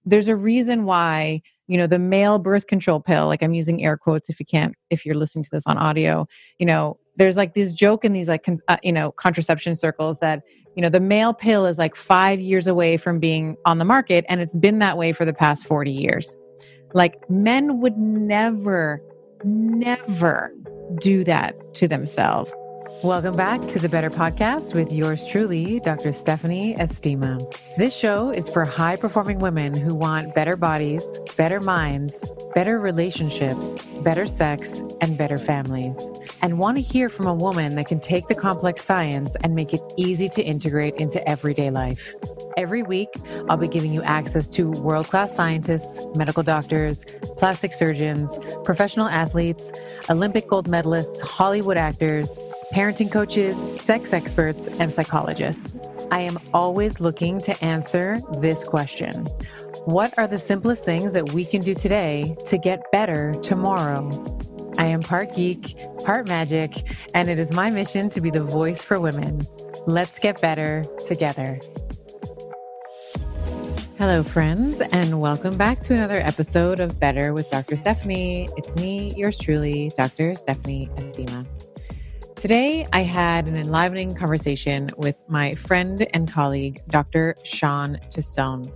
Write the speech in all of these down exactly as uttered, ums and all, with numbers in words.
there's a reason why, you know, the male birth control pill, like I'm using air quotes if you can't, if you're listening to this on audio, you know, there's like this joke in these like, con- uh, you know, contraception circles that, you know, the male pill is like five years away from being on the market. And it's been that way for the past forty years. Like men would never, never do that to themselves. Welcome back to the Better Podcast with yours truly, Doctor Stephanie Estima. This show is for high-performing women who want better bodies, better minds, better relationships, better sex, and better families, and want to hear from a woman that can take the complex science and make it easy to integrate into everyday life. Every week, I'll be giving you access to world-class scientists, medical doctors, plastic surgeons, professional athletes, Olympic gold medalists, Hollywood actors, parenting coaches, sex experts, and psychologists. I am always looking to answer this question. What are the simplest things that we can do today to get better tomorrow? I am part geek, part magic, and it is my mission to be the voice for women. Let's get better together. Hello, friends, and welcome back to another episode of Better with Doctor Stephanie. It's me, yours truly, Doctor Stephanie Estima. Today, I had an enlivening conversation with my friend and colleague, Doctor Shawn Tassone.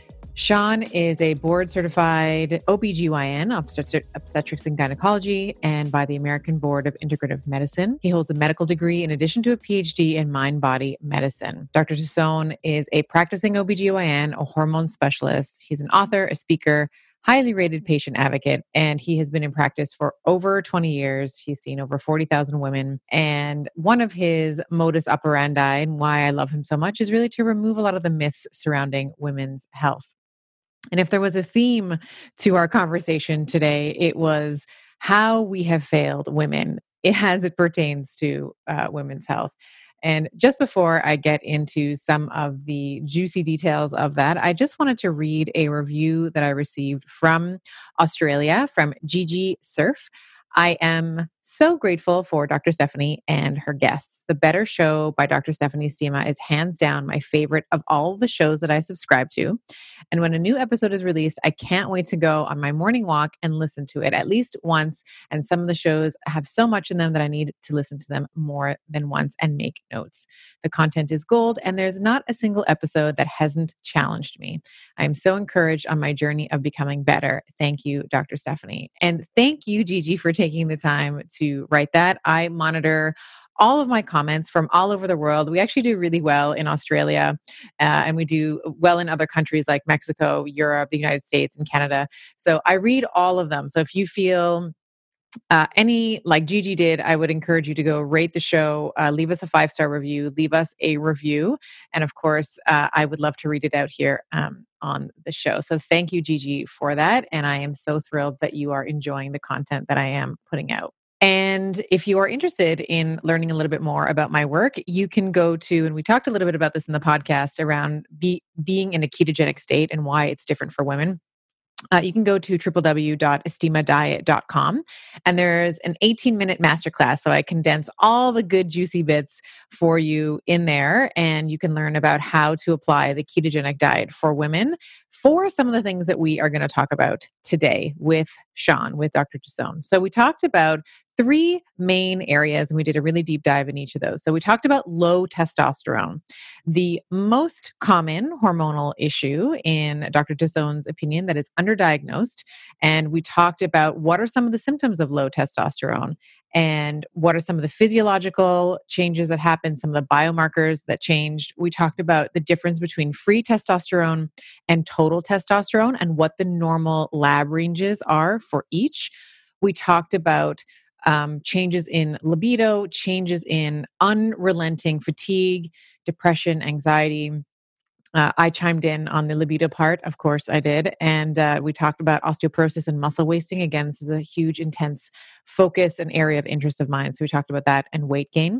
Shawn is a board-certified O B G Y N, obstetri- obstetrics and gynecology, and by the American Board of Integrative Medicine. He holds a medical degree in addition to a P H D in mind-body medicine. Doctor Tassone is a practicing O B G Y N, a hormone specialist. He's an author, a speaker, highly rated patient advocate, and he has been in practice for over twenty years. He's seen over forty thousand women. And one of his modus operandi and why I love him so much is really to remove a lot of the myths surrounding women's health. And if there was a theme to our conversation today, it was how we have failed women as it pertains to uh, women's health. And just before I get into some of the juicy details of that, I just wanted to read a review that I received from Australia, from Gigi Surf. I am so grateful for Doctor Stephanie and her guests. The Better Show by Doctor Stephanie Estima is hands down my favorite of all the shows that I subscribe to. And when a new episode is released, I can't wait to go on my morning walk and listen to it at least once. And some of the shows have so much in them that I need to listen to them more than once and make notes. The content is gold, and there's not a single episode that hasn't challenged me. I am so encouraged on my journey of becoming better. Thank you, Doctor Stephanie. And thank you, Gigi, for taking the time to write that. I monitor all of my comments from all over the world. We actually do really well in Australia, uh, and we do well in other countries like Mexico, Europe, the United States, and Canada. So I read all of them. So if you feel uh, any like Gigi did, I would encourage you to go rate the show, uh, leave us a five-star review, leave us a review. And of course, uh, I would love to read it out here um, on the show. So thank you, Gigi, for that. And I am so thrilled that you are enjoying the content that I am putting out. And if you are interested in learning a little bit more about my work, you can go to, and we talked a little bit about this in the podcast around be, being in a ketogenic state and why it's different for women. Uh, you can go to w w w dot estima diet dot com, and there's an eighteen minute masterclass. So I condense all the good juicy bits for you in there, and you can learn about how to apply the ketogenic diet for women for some of the things that we are going to talk about today with Shawn, with Doctor Tassone. So we talked about three main areas, and we did a really deep dive in each of those. So we talked about low testosterone, the most common hormonal issue in Doctor Tassone's opinion that is underdiagnosed. And we talked about what are some of the symptoms of low testosterone and what are some of the physiological changes that happen, some of the biomarkers that changed. We talked about the difference between free testosterone and total testosterone and what the normal lab ranges are for each. We talked about Um, changes in libido, changes in unrelenting fatigue, depression, anxiety. Uh, I chimed in on the libido part, of course I did. And uh, we talked about osteoporosis and muscle wasting. Again, this is a huge, intense focus and area of interest of mine. So we talked about that and weight gain.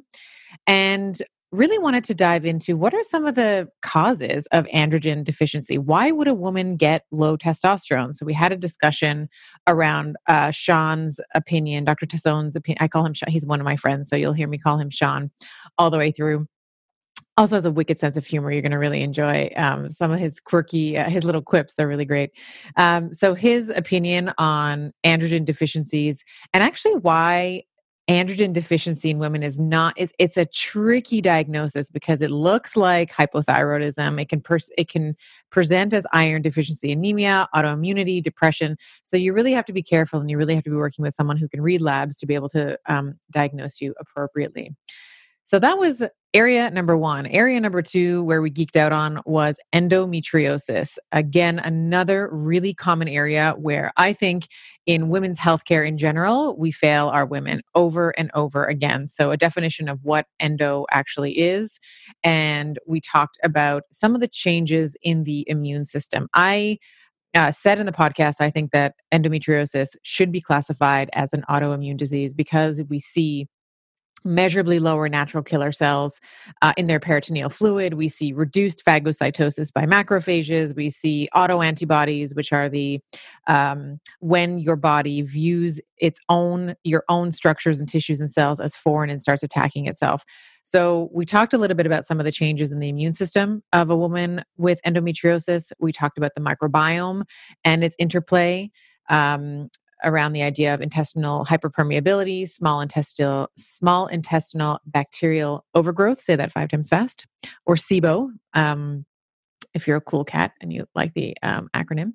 And really wanted to dive into what are some of the causes of androgen deficiency? Why would a woman get low testosterone? So we had a discussion around uh, Shawn's opinion, Doctor Tassone's opinion. I call him Shawn. He's one of my friends, so you'll hear me call him Shawn all the way through. also has a wicked sense of humor. You're going to really enjoy um, some of his quirky, uh, his little quips. They're really great. Um, so his opinion on androgen deficiencies and actually why androgen deficiency in women is not, it's, it's a tricky diagnosis because it looks like hypothyroidism. It can, pers- it can present as iron deficiency anemia, autoimmunity, depression. So you really have to be careful and you really have to be working with someone who can read labs to be able to um, diagnose you appropriately. So that was area number one. Area number two, where we geeked out on, was endometriosis. Again, another really common area where I think in women's healthcare in general, we fail our women over and over again. So a definition of what endo actually is. And we talked about some of the changes in the immune system. I Uh, said in the podcast, I think that endometriosis should be classified as an autoimmune disease because we see measurably lower natural killer cells uh, in their peritoneal fluid. We see reduced phagocytosis by macrophages. We see autoantibodies, which are the um, when your body views its own your own structures and tissues and cells as foreign and starts attacking itself. So we talked a little bit about some of the changes in the immune system of a woman with endometriosis. We talked about the microbiome and its interplay. Um, around the idea of intestinal hyperpermeability, small intestinal small intestinal bacterial overgrowth, say that five times fast, or SIBO, um, if you're a cool cat and you like the um, acronym,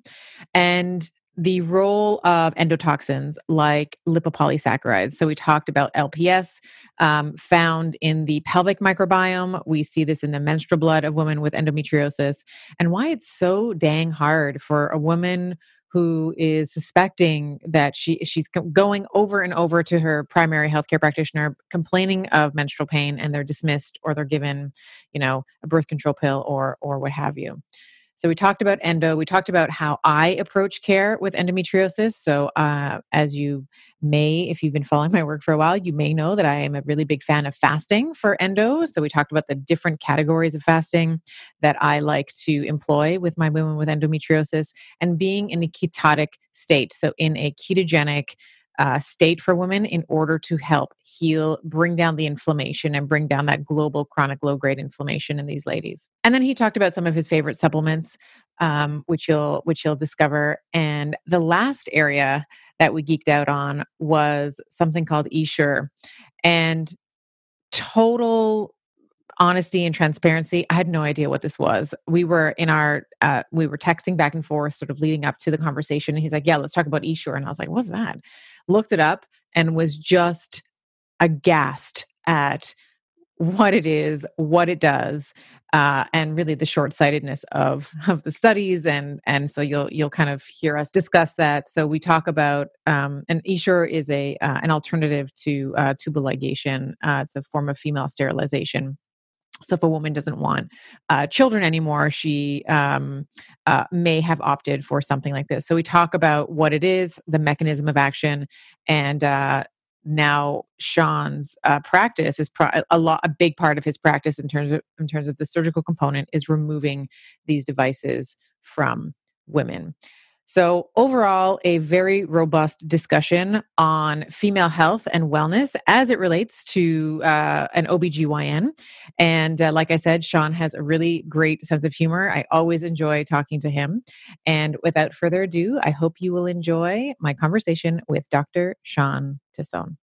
and the role of endotoxins like lipopolysaccharides. So we talked about L P S um, found in the pelvic microbiome. We see this in the menstrual blood of women with endometriosis, and why it's so dang hard for a woman who is suspecting that she she's going over and over to her primary healthcare practitioner, complaining of menstrual pain, and they're dismissed or they're given, you know, a birth control pill or or what have you. So we talked about endo. We talked about how I approach care with endometriosis. So uh, as you may, if you've been following my work for a while, you may know that I am a really big fan of fasting for endo. So we talked about the different categories of fasting that I like to employ with my women with endometriosis and being in a ketotic state. So in a ketogenic Uh, state for women in order to help heal, bring down the inflammation and bring down that global chronic low-grade inflammation in these ladies. And then he talked about some of his favorite supplements, um, which you'll which you'll discover. And the last area that we geeked out on was something called Essure. And total honesty and transparency, I had no idea what this was. We were in our, uh, we were texting back and forth, sort of leading up to the conversation. And he's like, "Yeah, let's talk about Essure." And I was like, "What's that?" Looked it up and was just aghast at what it is, what it does, uh, and really the short-sightedness of of the studies. And and so you'll you'll kind of hear us discuss that. So we talk about, um, and Essure is a uh, an alternative to uh, tubal ligation. Uh, it's a form of female sterilization. So if a woman doesn't want uh, children anymore, she um, uh, may have opted for something like this. So we talk about what it is, the mechanism of action, and uh, now Sean's uh, practice is pro- a lot, a big part of his practice in terms of in terms of the surgical component is removing these devices from women. So overall, a very robust discussion on female health and wellness as it relates to uh, an O B G Y N. And uh, like I said, Sean has a really great sense of humor. I always enjoy talking to him. And without further ado, I hope you will enjoy my conversation with Doctor Sean Tassone.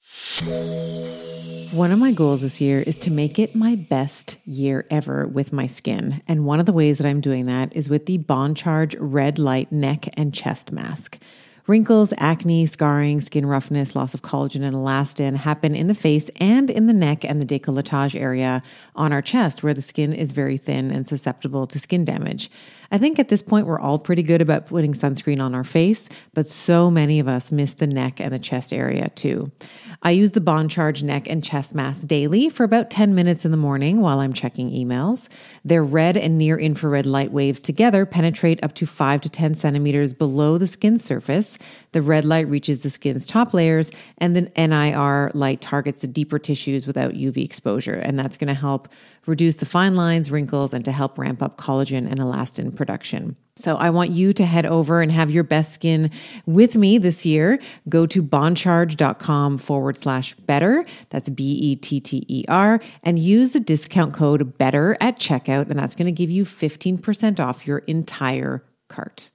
One of my goals this year is to make it my best year ever with my skin. And one of the ways that I'm doing that is with the Bond Charge Red Light Neck and Chest Mask. Wrinkles, acne, scarring, skin roughness, loss of collagen and elastin happen in the face and in the neck and the décolletage area on our chest where the skin is very thin and susceptible to skin damage. I think at this point we're all pretty good about putting sunscreen on our face, but so many of us miss the neck and the chest area too. I use the Bond Charge Neck and Chest Mask daily for about ten minutes in the morning while I'm checking emails. Their red and near infrared light waves together penetrate up to five to ten centimeters below the skin surface, cells. The red light reaches the skin's top layers, and then N I R light targets the deeper tissues without U V exposure. And that's going to help reduce the fine lines, wrinkles, and to help ramp up collagen and elastin production. So I want you to head over and have your best skin with me this year. Go to boncharge.com forward slash better. That's B E T T E R, and use the discount code BETTER at checkout. And that's going to give you fifteen percent off your entire cart.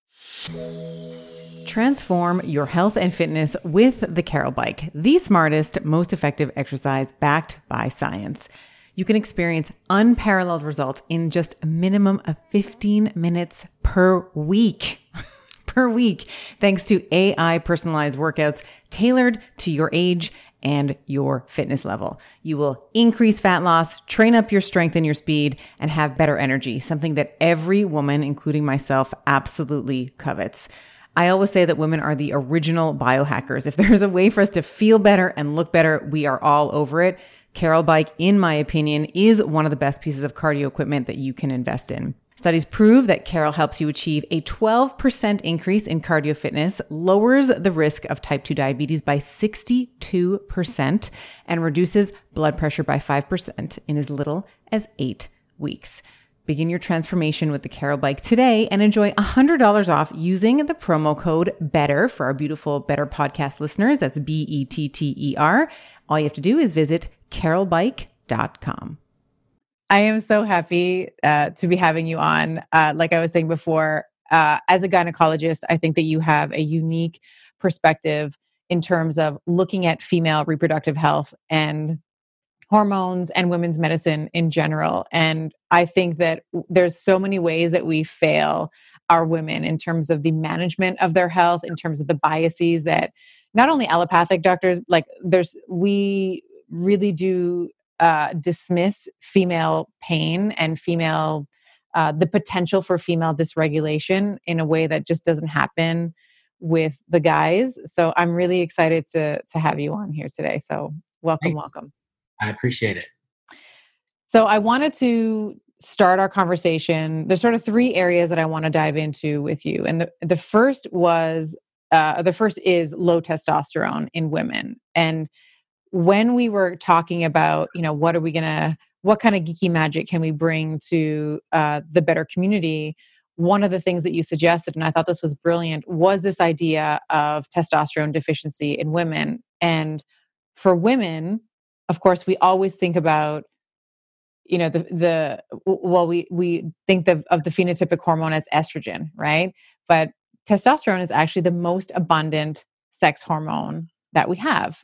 Transform your health and fitness with the Carol Bike, the smartest, most effective exercise backed by science. You can experience unparalleled results in just a minimum of fifteen minutes per week. per week, thanks to A I personalized workouts tailored to your age and your fitness level. You will increase fat loss, train up your strength and your speed, and have better energy, something that every woman, including myself, absolutely covets. I always say that women are the original biohackers. If there's a way for us to feel better and look better, we are all over it. Carol Bike, in my opinion, is one of the best pieces of cardio equipment that you can invest in. Studies prove that Carol helps you achieve a twelve percent increase in cardio fitness, lowers the risk of type two diabetes by sixty-two percent, and reduces blood pressure by five percent in as little as eight weeks. Begin your transformation with the Carol Bike today and enjoy one hundred dollars off using the promo code BETTER for our beautiful Better podcast listeners. That's B E T T E R. All you have to do is visit carol bike dot com. I am so happy uh, to be having you on. Uh, like I was saying before, uh, as a gynecologist, I think that you have a unique perspective in terms of looking at female reproductive health and hormones and women's medicine in general. And I think that there's so many ways that we fail our women in terms of the management of their health, in terms of the biases that not only allopathic doctors, like there's, we really do uh, dismiss female pain and female, uh, the potential for female dysregulation in a way that just doesn't happen with the guys. So I'm really excited to, to have you on here today. So welcome, welcome. I appreciate it. So I wanted to start our conversation. There's sort of three areas that I want to dive into with you. And the, the first was, uh, the first is low testosterone in women. And when we were talking about, you know, what are we going to, what kind of geeky magic can we bring to uh, the Better community? One of the things that you suggested, and I thought this was brilliant, was this idea of testosterone deficiency in women. And for women, of course, we always think about, you know, the, the well, we, we think of, of the phenotypic hormone as estrogen, right? But testosterone is actually the most abundant sex hormone that we have.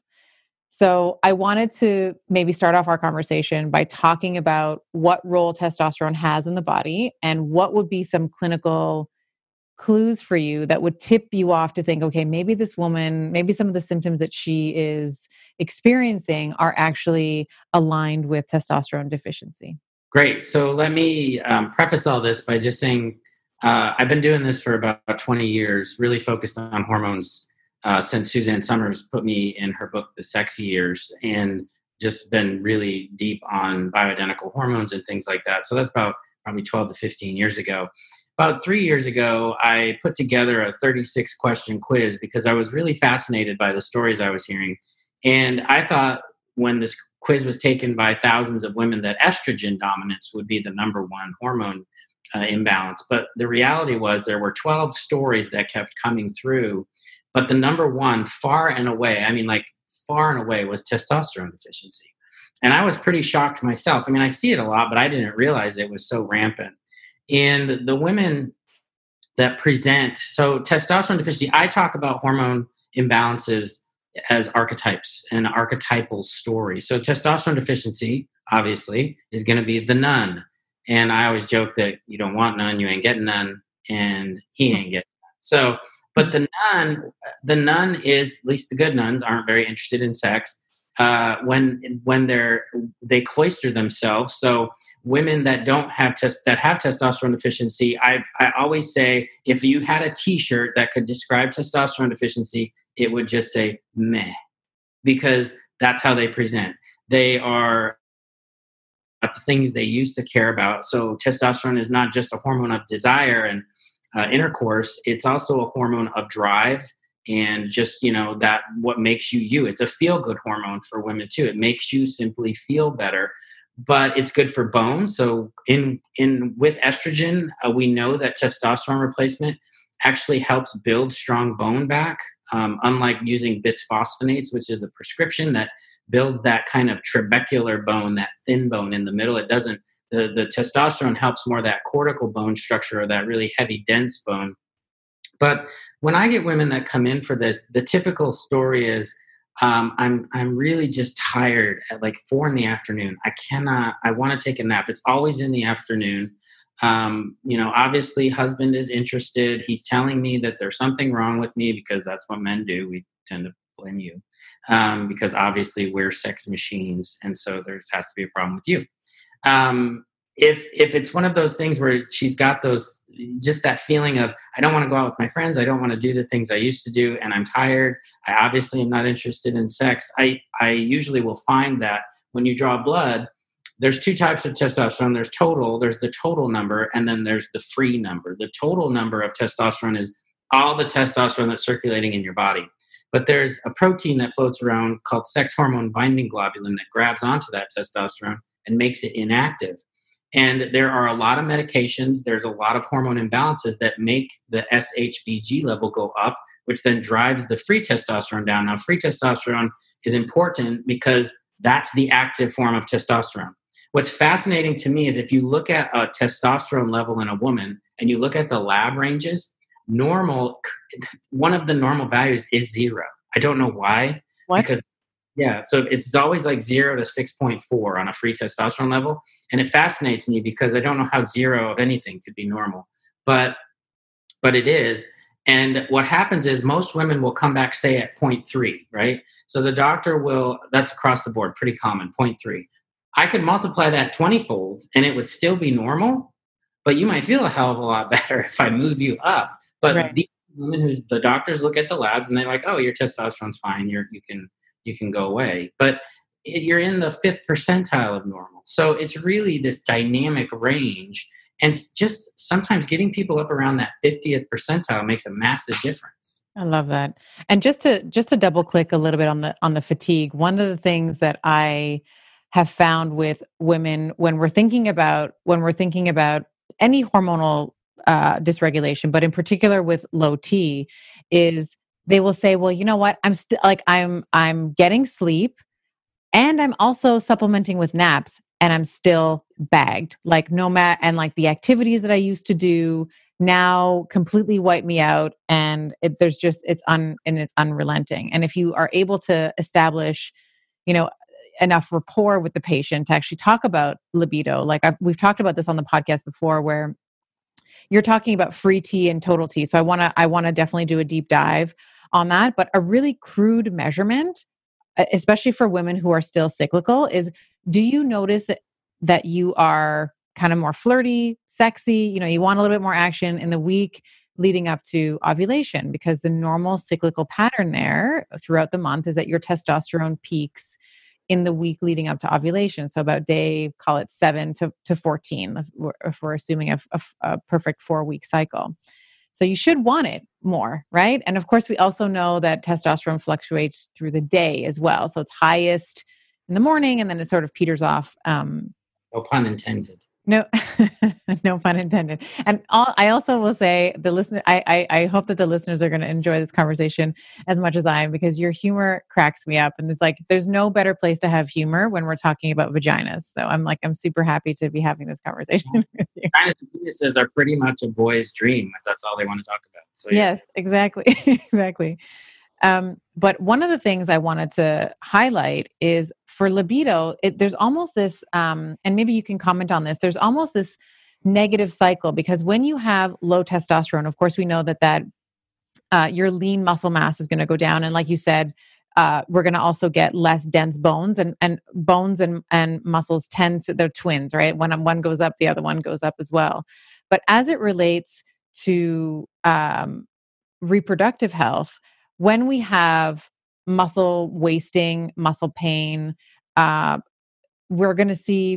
So I wanted to maybe start off our conversation by talking about what role testosterone has in the body and what would be some clinical clues for you that would tip you off to think, okay, maybe this woman, maybe some of the symptoms that she is experiencing are actually aligned with testosterone deficiency. Great. So let me um, preface all this by just saying, uh, I've been doing this for about twenty years, really focused on hormones uh, since Suzanne Summers put me in her book, The Sexy Years, and just been really deep on bioidentical hormones and things like that. So that's about probably twelve to fifteen years ago. About three years ago, I put together a thirty-six question quiz because I was really fascinated by the stories I was hearing. And I thought when this quiz was taken by thousands of women that estrogen dominance would be the number one hormone uh, imbalance. But the reality was there were twelve stories that kept coming through. But the number one, far and away, I mean, like far and away, was testosterone deficiency. And I was pretty shocked myself. I mean, I see it a lot, but I didn't realize it was so rampant. And the women that present, so testosterone deficiency, I talk about hormone imbalances as archetypes and archetypal stories. So testosterone deficiency, obviously, is going to be the nun. And I always joke that you don't want none, you ain't getting none, and he ain't getting none. So, but the nun, the nun is, at least the good nuns aren't very interested in sex. Uh, when when they're they cloister themselves. So women that don't have test that have testosterone deficiency, I I always say if you had a T-shirt that could describe testosterone deficiency, it would just say meh, because that's how they present. They are the things they used to care about. So testosterone is not just a hormone of desire and uh, intercourse, it's also a hormone of drive and just, you know, that what makes you you. It's a feel good hormone for women too. It makes you simply feel better, but it's good for bones. So in in with estrogen, uh, we know that testosterone replacement actually helps build strong bone back. Um, unlike using bisphosphonates, which is a prescription that builds that kind of trabecular bone, that thin bone in the middle. It doesn't. The the testosterone helps more that cortical bone structure, or that really heavy, dense bone. But when I get women that come in for this, the typical story is, um, I'm I'm really just tired at like four in the afternoon. I cannot. I want to take a nap. It's always in the afternoon. Um, you know, obviously, husband is interested. He's telling me that there's something wrong with me, because that's what men do. We tend to blame you, um, because obviously we're sex machines, and so there has to be a problem with you. Um, if if it's one of those things where she's got those, just that feeling of, I don't want to go out with my friends, I don't want to do the things I used to do, and I'm tired, I obviously am not interested in sex, I I usually will find that when you draw blood, there's two types of testosterone. There's total, there's the total number, and then there's the free number. The total number of testosterone is all the testosterone that's circulating in your body. But there's a protein that floats around called sex hormone binding globulin that grabs onto that testosterone and makes it inactive. And there are a lot of medications, there's a lot of hormone imbalances that make the S H B G level go up, which then drives the free testosterone down. Now, free testosterone is important because that's the active form of testosterone. What's fascinating to me is if you look at a testosterone level in a woman and you look at the lab ranges, normal, one of the normal values is zero. I don't know why. What? Because yeah, so it's always like zero to six point four on a free testosterone level. And it fascinates me because I don't know how zero of anything could be normal, but but it is. And what happens is most women will come back, say, at zero point three, right? So the doctor will, that's across the board, pretty common, zero point three. I could multiply that twenty-fold and it would still be normal, but you might feel a hell of a lot better if I move you up. But right. These women who the doctors look at the labs and they're like, oh, your testosterone's fine, you're, you can you can go away. But it, you're in the fifth percentile of normal. So it's really this dynamic range. And just sometimes getting people up around that fiftieth percentile makes a massive difference. I love that. And just to just to double click a little bit on the on the fatigue, one of the things that I have found with women when we're thinking about when we're thinking about any hormonal uh, dysregulation, but in particular with low T, is they will say, well, you know what? I'm still like, I'm, I'm getting sleep and I'm also supplementing with naps and I'm still bagged. Like no matter, and like the activities that I used to do now completely wipe me out. And it, there's just, it's un, and it's unrelenting. And if you are able to establish, you know, enough rapport with the patient to actually talk about libido, like I've, we've talked about this on the podcast before, where you're talking about free T and total T. So I want to, I want to definitely do a deep dive on that. But a really crude measurement, especially for women who are still cyclical, is do you notice that, that you are kind of more flirty, sexy, you know, you want a little bit more action in the week leading up to ovulation? Because the normal cyclical pattern there throughout the month is that your testosterone peaks in the week leading up to ovulation. So about day, call it seven to, to fourteen, if we're, if we're assuming a, a, a perfect four week cycle. So you should want it more, right? And of course, we also know that testosterone fluctuates through the day as well. So it's highest in the morning and then it sort of peters off. Um, no pun intended. No, no pun intended. And all, I also will say the listener, I, I, I hope that the listeners are going to enjoy this conversation as much as I am, because your humor cracks me up. And it's like, there's no better place to have humor when we're talking about vaginas. So I'm like, I'm super happy to be having this conversation with you. Vaginas and penises are pretty much a boy's dream. That's all they want to talk about. So yeah. Yes, exactly. exactly. Um, but one of the things I wanted to highlight is for libido, it, there's almost this, um, and maybe you can comment on this, there's almost this negative cycle, because when you have low testosterone, of course, we know that, that uh, your lean muscle mass is going to go down. And like you said, uh, we're going to also get less dense bones, and, and bones and, and muscles tend to, they're twins, right? When one goes up, the other one goes up as well. But as it relates to um, reproductive health, when we have muscle wasting, muscle pain, uh, we're going to see,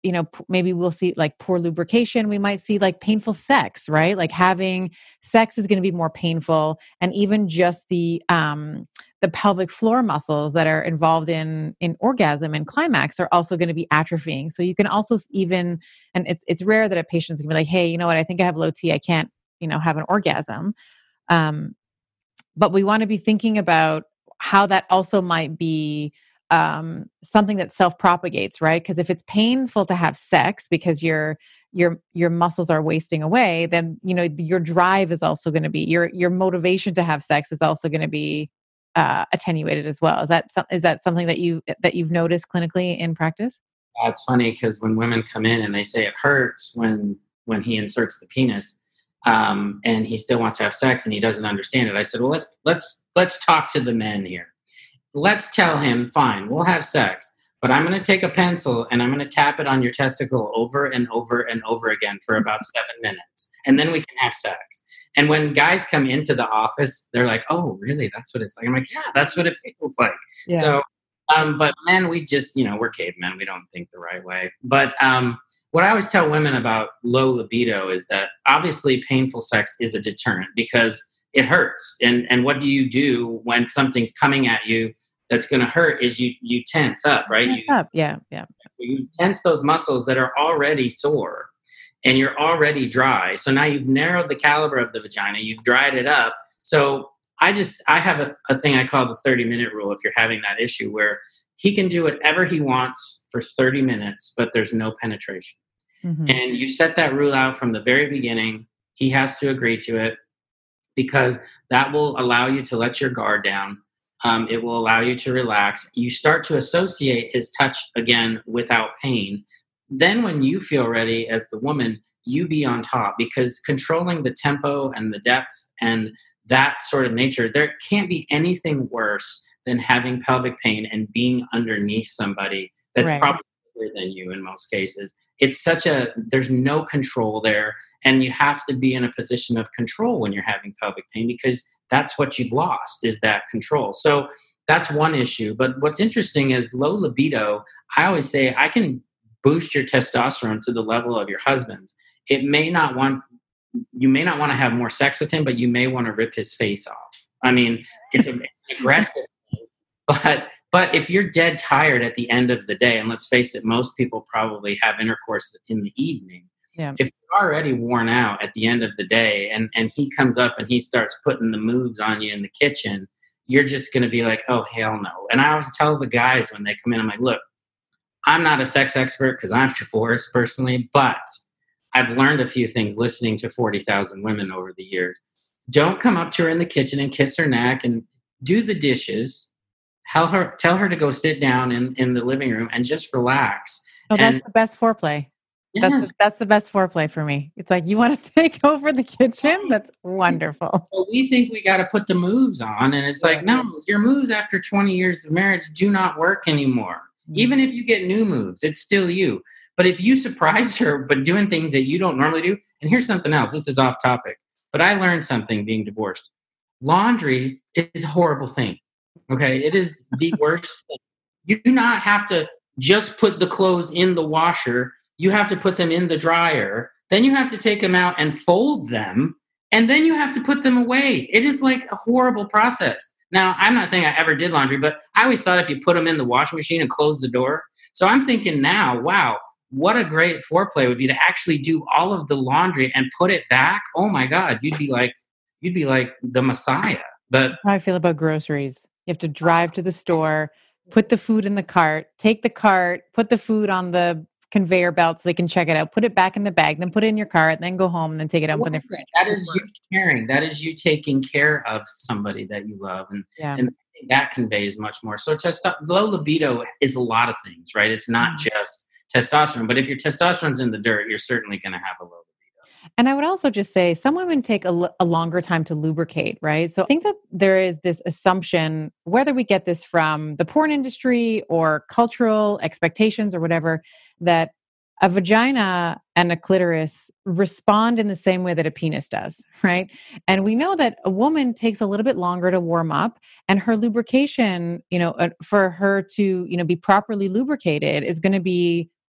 you know, p- maybe we'll see like poor lubrication. We might see like painful sex, right? Like having sex is going to be more painful. And even just the, um, the pelvic floor muscles that are involved in, in orgasm and climax are also going to be atrophying. So you can also s- even, and it's, it's rare that a patient's gonna be like, hey, you know what? I think I have low T. I can't, you know, have an orgasm. Um, but we want to be thinking about how that also might be um, something that self-propagates, right? Because if it's painful to have sex because your your your muscles are wasting away, then you know your drive is also going to be your your motivation to have sex is also going to be uh, attenuated as well. Is that some, is that something that you that you've noticed clinically in practice? Uh, it's funny because when women come in and they say it hurts when when he inserts the penis, um, and he still wants to have sex and he doesn't understand it, I said, well, let's let's let's talk to the men here. Let's tell him, fine, we'll have sex, but I'm going to take a pencil and I'm going to tap it on your testicle over and over and over again for about seven minutes, and then we can have sex. And when guys come into the office, they're like, "Oh, really? That's what it's like." I'm like, "Yeah, that's what it feels like." Yeah. So, um, but men, we just, you know, we're cavemen. We don't think the right way. But um, what I always tell women about low libido is that obviously painful sex is a deterrent because it hurts. And and what do you do when something's coming at you that's going to hurt? Is you you tense up, right? Tense You up. Yeah, yeah. you tense those muscles that are already sore and you're already dry. So now you've narrowed the caliber of the vagina, you've dried it up. So I just, I have a, a thing I call the thirty minute rule if you're having that issue where he can do whatever he wants for thirty minutes, but there's no penetration. Mhm. And you set that rule out from the very beginning. He has to agree to it because that will allow you to let your guard down. Um, it will allow you to relax. You start to associate his touch again without pain. Then, when you feel ready as the woman, you be on top because controlling the tempo and the depth and that sort of nature, there can't be anything worse than having pelvic pain and being underneath somebody that's Right. probably bigger than you in most cases. It's such a, there's no control there. And you have to be in a position of control when you're having pelvic pain because that's what you've lost is that control. So that's one issue. But what's interesting is low libido. I always say I can boost your testosterone to the level of your husband. It may not want, you may not want to have more sex with him, but you may want to rip his face off. I mean, it's, a, it's an aggressive thing, but but if you're dead tired at the end of the day, and let's face it, most people probably have intercourse in the evening. Yeah. If you're already worn out at the end of the day, and and he comes up and he starts putting the moves on you in the kitchen, you're just going to be like, oh hell no. And I always tell the guys when they come in, I'm like, look, I'm not a sex expert because I'm divorced personally, but I've learned a few things listening to forty thousand women over the years. Don't come up to her in the kitchen and kiss her neck and do the dishes. Tell her, tell her to go sit down in, in the living room and just relax. Oh, And that's the best foreplay. That's yes, the, that's the best foreplay for me. It's like you want to take over the kitchen. That's wonderful. well, we think we got to put the moves on, and it's like, no, your moves after twenty years of marriage do not work anymore. Mm. Even if you get new moves, it's still you. But if you surprise her, but doing things that you don't normally do, and here's something else. This is off topic, but I learned something being divorced. Laundry is a horrible thing. Okay, it is the worst thing. You do not have to just put the clothes in the washer. You have to put them in the dryer. Then you have to take them out and fold them. And then you have to put them away. It is like a horrible process. Now, I'm not saying I ever did laundry, but I always thought if you put them in the washing machine and close the door. So I'm thinking now, wow, what a great foreplay would be to actually do all of the laundry and put it back. Oh my God, you'd be like, you'd be like the Messiah. But How I feel about groceries. You have to drive to the store, put the food in the cart, take the cart, put the food on the conveyor belt so they can check it out, put it back in the bag, then put it in your cart, then go home and then take it out. Well, And put it that is you caring. That is you taking care of somebody that you love. And, yeah. and I think that conveys much more. So testo- low libido is a lot of things, right? It's not just testosterone. But if your testosterone's in the dirt, you're certainly going to have a low libido. And I would also just say some women take a, l- a longer time to lubricate, right? So I think that there is this assumption, whether we get this from the porn industry or cultural expectations or whatever, that a vagina and a clitoris respond in the same way that a penis does, right? And we know that a woman takes a little bit longer to warm up, and her lubrication, you know, uh, for her to, you know, be properly lubricated is going to be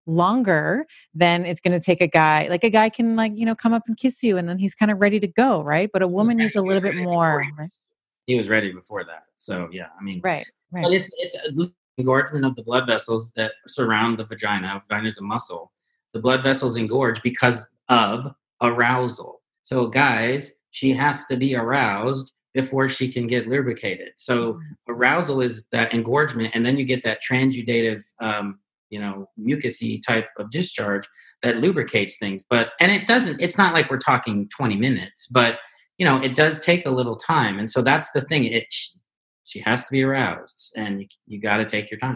longer than it's going to take a guy. Like a guy can like, you know, come up and kiss you and then he's kind of ready to go, right? But a woman needs a little bit more. Right? He was ready before that. So yeah, I mean, right, right. but it's it's a engorgement of the blood vessels that surround the vagina. Vagina is a muscle. The blood vessels engorge because of arousal. So guys, she has to be aroused before she can get lubricated. So mm-hmm. arousal is that engorgement, and then you get that transudative, um, you know, mucousy type of discharge that lubricates things. But and it doesn't. It's not like we're talking twenty minutes, but you know, it does take a little time. And so that's the thing. It she has to be aroused, and you, you got to take your time.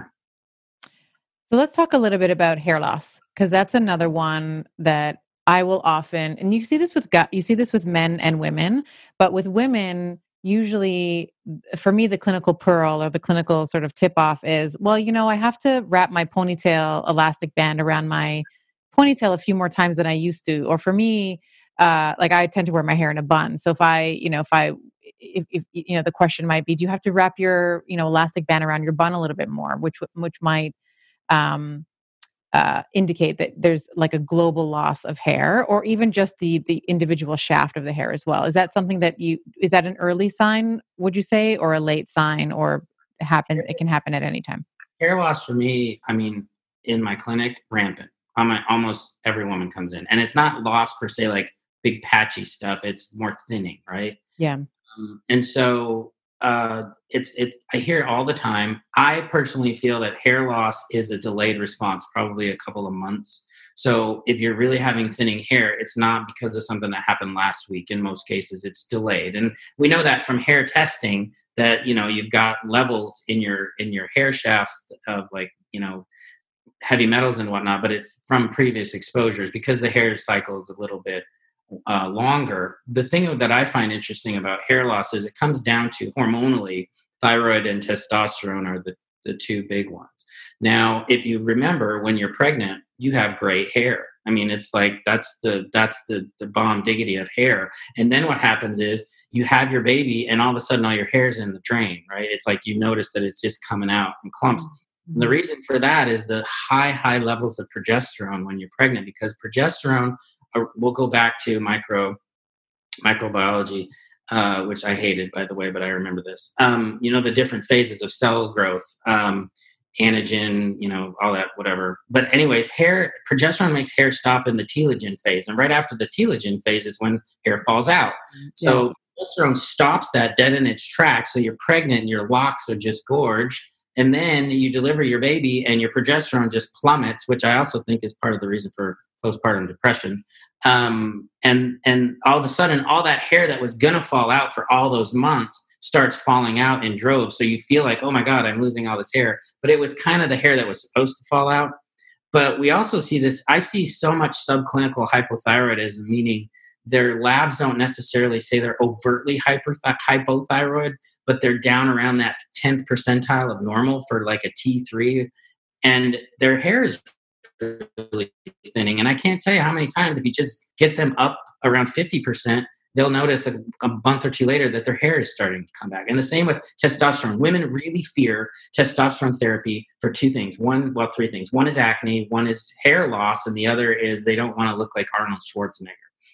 So let's talk a little bit about hair loss, because that's another one that I will often, and you see this with you see this with men and women, but with women, usually for me, the clinical pearl or the clinical sort of tip off is, well, you know, I have to wrap my ponytail elastic band around my ponytail a few more times than I used to. Or for me, uh, like I tend to wear my hair in a bun. So if I, you know, if I, if, if you know, the question might be, do you have to wrap your, you know, elastic band around your bun a little bit more, which which might um, uh, indicate that there's like a global loss of hair, or even just the the individual shaft of the hair as well. Is that something that you, is that an early sign, would you say, or a late sign, or happen, it can happen at any time? Hair loss for me, I mean, in my clinic, rampant. I'm a, almost every woman comes in, and it's not loss per se, like big patchy stuff. It's more thinning, right? Yeah. Um, and so uh, it's it's I hear it all the time. I personally feel that hair loss is a delayed response, probably a couple of months. So if you're really having thinning hair, it's not because of something that happened last week. In most cases, it's delayed, and we know that from hair testing that, you know, you've got levels in your in your hair shafts of, like, you know, heavy metals and whatnot, but it's from previous exposures because the hair cycle is a little bit uh, longer. The thing that I find interesting about hair loss is it comes down to hormonally, thyroid and testosterone are the, the two big ones. Now, if you remember, when you're pregnant, you have gray hair. I mean, it's like, that's the, that's the, the bomb diggity of hair. And then what happens is you have your baby and all of a sudden all your hair's in the drain, right? It's like you notice that it's just coming out in clumps. And the reason for that is the high, high levels of progesterone when you're pregnant, because progesterone, uh, we'll go back to micro microbiology, uh, which I hated, by the way, but I remember this. Um, you know, the different phases of cell growth, um, anagen, you know, all that, whatever. But anyways, hair, progesterone makes hair stop in the telogen phase. And right after the telogen phase is when hair falls out. So yeah. Progesterone stops that dead in its tracks. So you're pregnant and your locks are just gorged. And then you deliver your baby and your progesterone just plummets, which I also think is part of the reason for postpartum depression. Um, and, and all of a sudden, all that hair that was going to fall out for all those months starts falling out in droves. So you feel like, oh my God, I'm losing all this hair. But it was kind of the hair that was supposed to fall out. But we also see this, I see so much subclinical hypothyroidism, meaning their labs don't necessarily say they're overtly hyper, hypothyroid, but they're down around that tenth percentile of normal for like a T three. And their hair is really thinning. And I can't tell you how many times, if you just get them up around fifty percent, they'll notice a, a month or two later that their hair is starting to come back. And the same with testosterone. Women really fear testosterone therapy for two things. One, well, three things. One is acne, one is hair loss, and the other is they don't want to look like Arnold Schwarzenegger.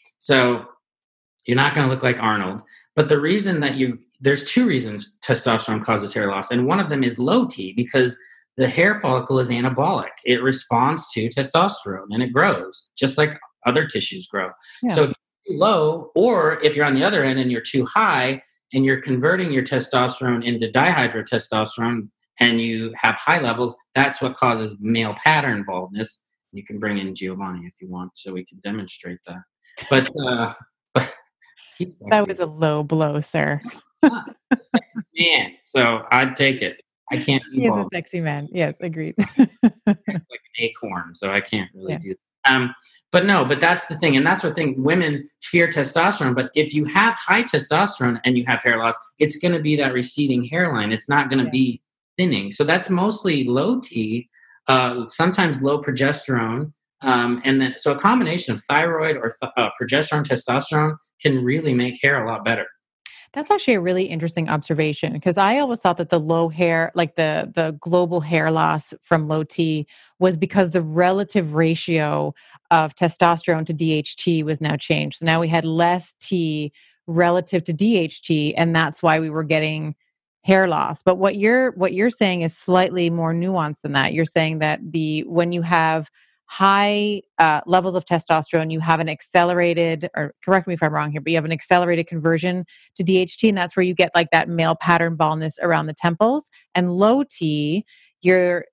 So you're not going to look like Arnold. But the reason that you, there's two reasons testosterone causes hair loss. And one of them is low T, because the hair follicle is anabolic. It responds to testosterone and it grows just like other tissues grow. Yeah. So if you're too low, or if you're on the other end and you're too high and you're converting your testosterone into dihydrotestosterone and you have high levels, that's what causes male pattern baldness. You can bring in Giovanni if you want, so we can demonstrate that. But uh, that was a low blow, sir. Sexy man, so I'd take it. I can't. He is a sexy man. Yes, agreed. Like an acorn, so I can't really yeah. do that. Um, but no, but that's the thing, and that's what thing. Women fear testosterone, but if you have high testosterone and you have hair loss, it's going to be that receding hairline. It's not going to yeah. be thinning. So that's mostly low T, uh, sometimes low progesterone. Um, and then, so a combination of thyroid or th- uh, progesterone, testosterone can really make hair a lot better. That's actually a really interesting observation because I always thought that the low hair, like the the global hair loss from low T, was because the relative ratio of testosterone to D H T was now changed. So now we had less T relative to D H T, and that's why we were getting hair loss. But what you're what you're saying is slightly more nuanced than that. You're saying that the when you have high uh, levels of testosterone, you have an accelerated, or correct me if I'm wrong here, but you have an accelerated conversion to D H T, and that's where you get like that male pattern baldness around the temples. And low T, you're,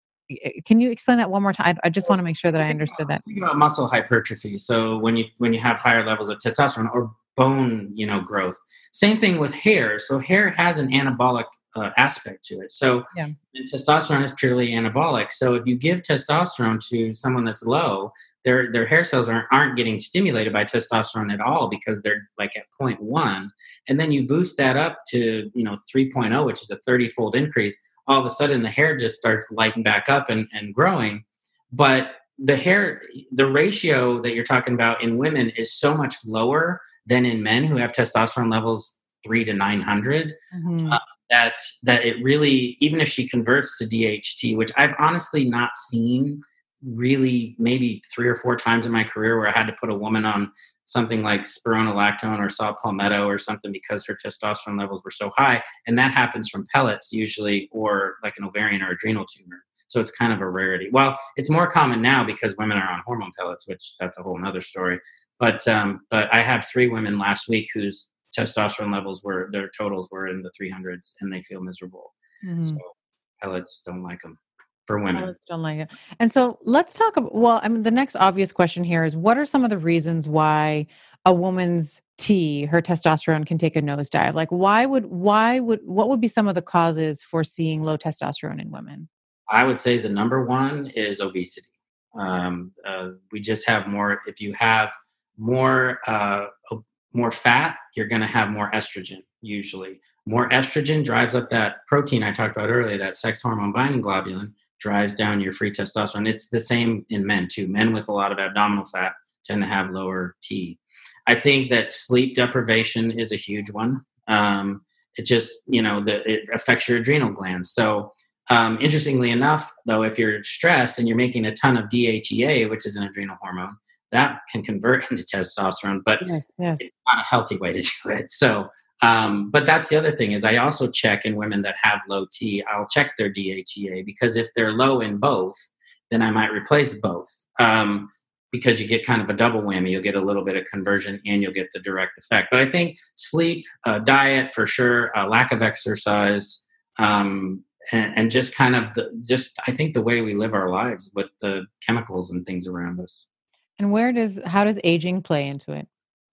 can you explain that one more time? I, I just want to make sure that I understood that. Think about muscle hypertrophy. So when you when you have higher levels of testosterone or bone, you know, growth. Same thing with hair. So hair has an anabolic uh, aspect to it. So yeah. and testosterone is purely anabolic. So if you give testosterone to someone that's low, their their hair cells aren't aren't getting stimulated by testosterone at all because they're like at zero point one, and then you boost that up to you know three point oh, which is a thirty-fold increase. All of a sudden, the hair just starts lighting back up and, and growing. But the hair, the ratio that you're talking about in women is so much lower than in men who have testosterone levels three to nine hundred. Mm-hmm. Uh, that that it really, even if she converts to D H T, which I've honestly not seen really maybe three or four times in my career where I had to put a woman on something like spironolactone or saw palmetto or something because her testosterone levels were so high. And that happens from pellets usually, or like an ovarian or adrenal tumor. So it's kind of a rarity. Well, it's more common now because women are on hormone pellets, which that's a whole nother story. But um, but I had three women last week whose testosterone levels were, their totals were in the three hundreds and they feel miserable. Mm-hmm. So pellets don't like them for women. Pellets don't like it. And so let's talk about, well, I mean, the next obvious question here is what are some of the reasons why a woman's T, her testosterone can take a nosedive? Like why would, why would, what would be some of the causes for seeing low testosterone in women? I would say the number one is obesity. Um, uh, we just have more, if you have more, uh, more fat, you're going to have more estrogen, usually. More estrogen drives up that protein I talked about earlier, that sex hormone binding globulin, drives down your free testosterone. It's the same in men, too. Men with a lot of abdominal fat tend to have lower T. I think that sleep deprivation is a huge one. Um, it just, you know, the, it affects your adrenal glands. So, um, interestingly enough, though, if you're stressed and you're making a ton of D H E A, which is an adrenal hormone, that can convert into testosterone, but yes, yes. It's not a healthy way to do it. So, um, but that's the other thing is I also check in women that have low T, I'll check their D H E A because if they're low in both, then I might replace both um, because you get kind of a double whammy. You'll get a little bit of conversion and you'll get the direct effect. But I think sleep, uh, diet for sure, uh, lack of exercise, um, and, and just kind of the, just, I think the way we live our lives with the chemicals and things around us. And where does, how does aging play into it?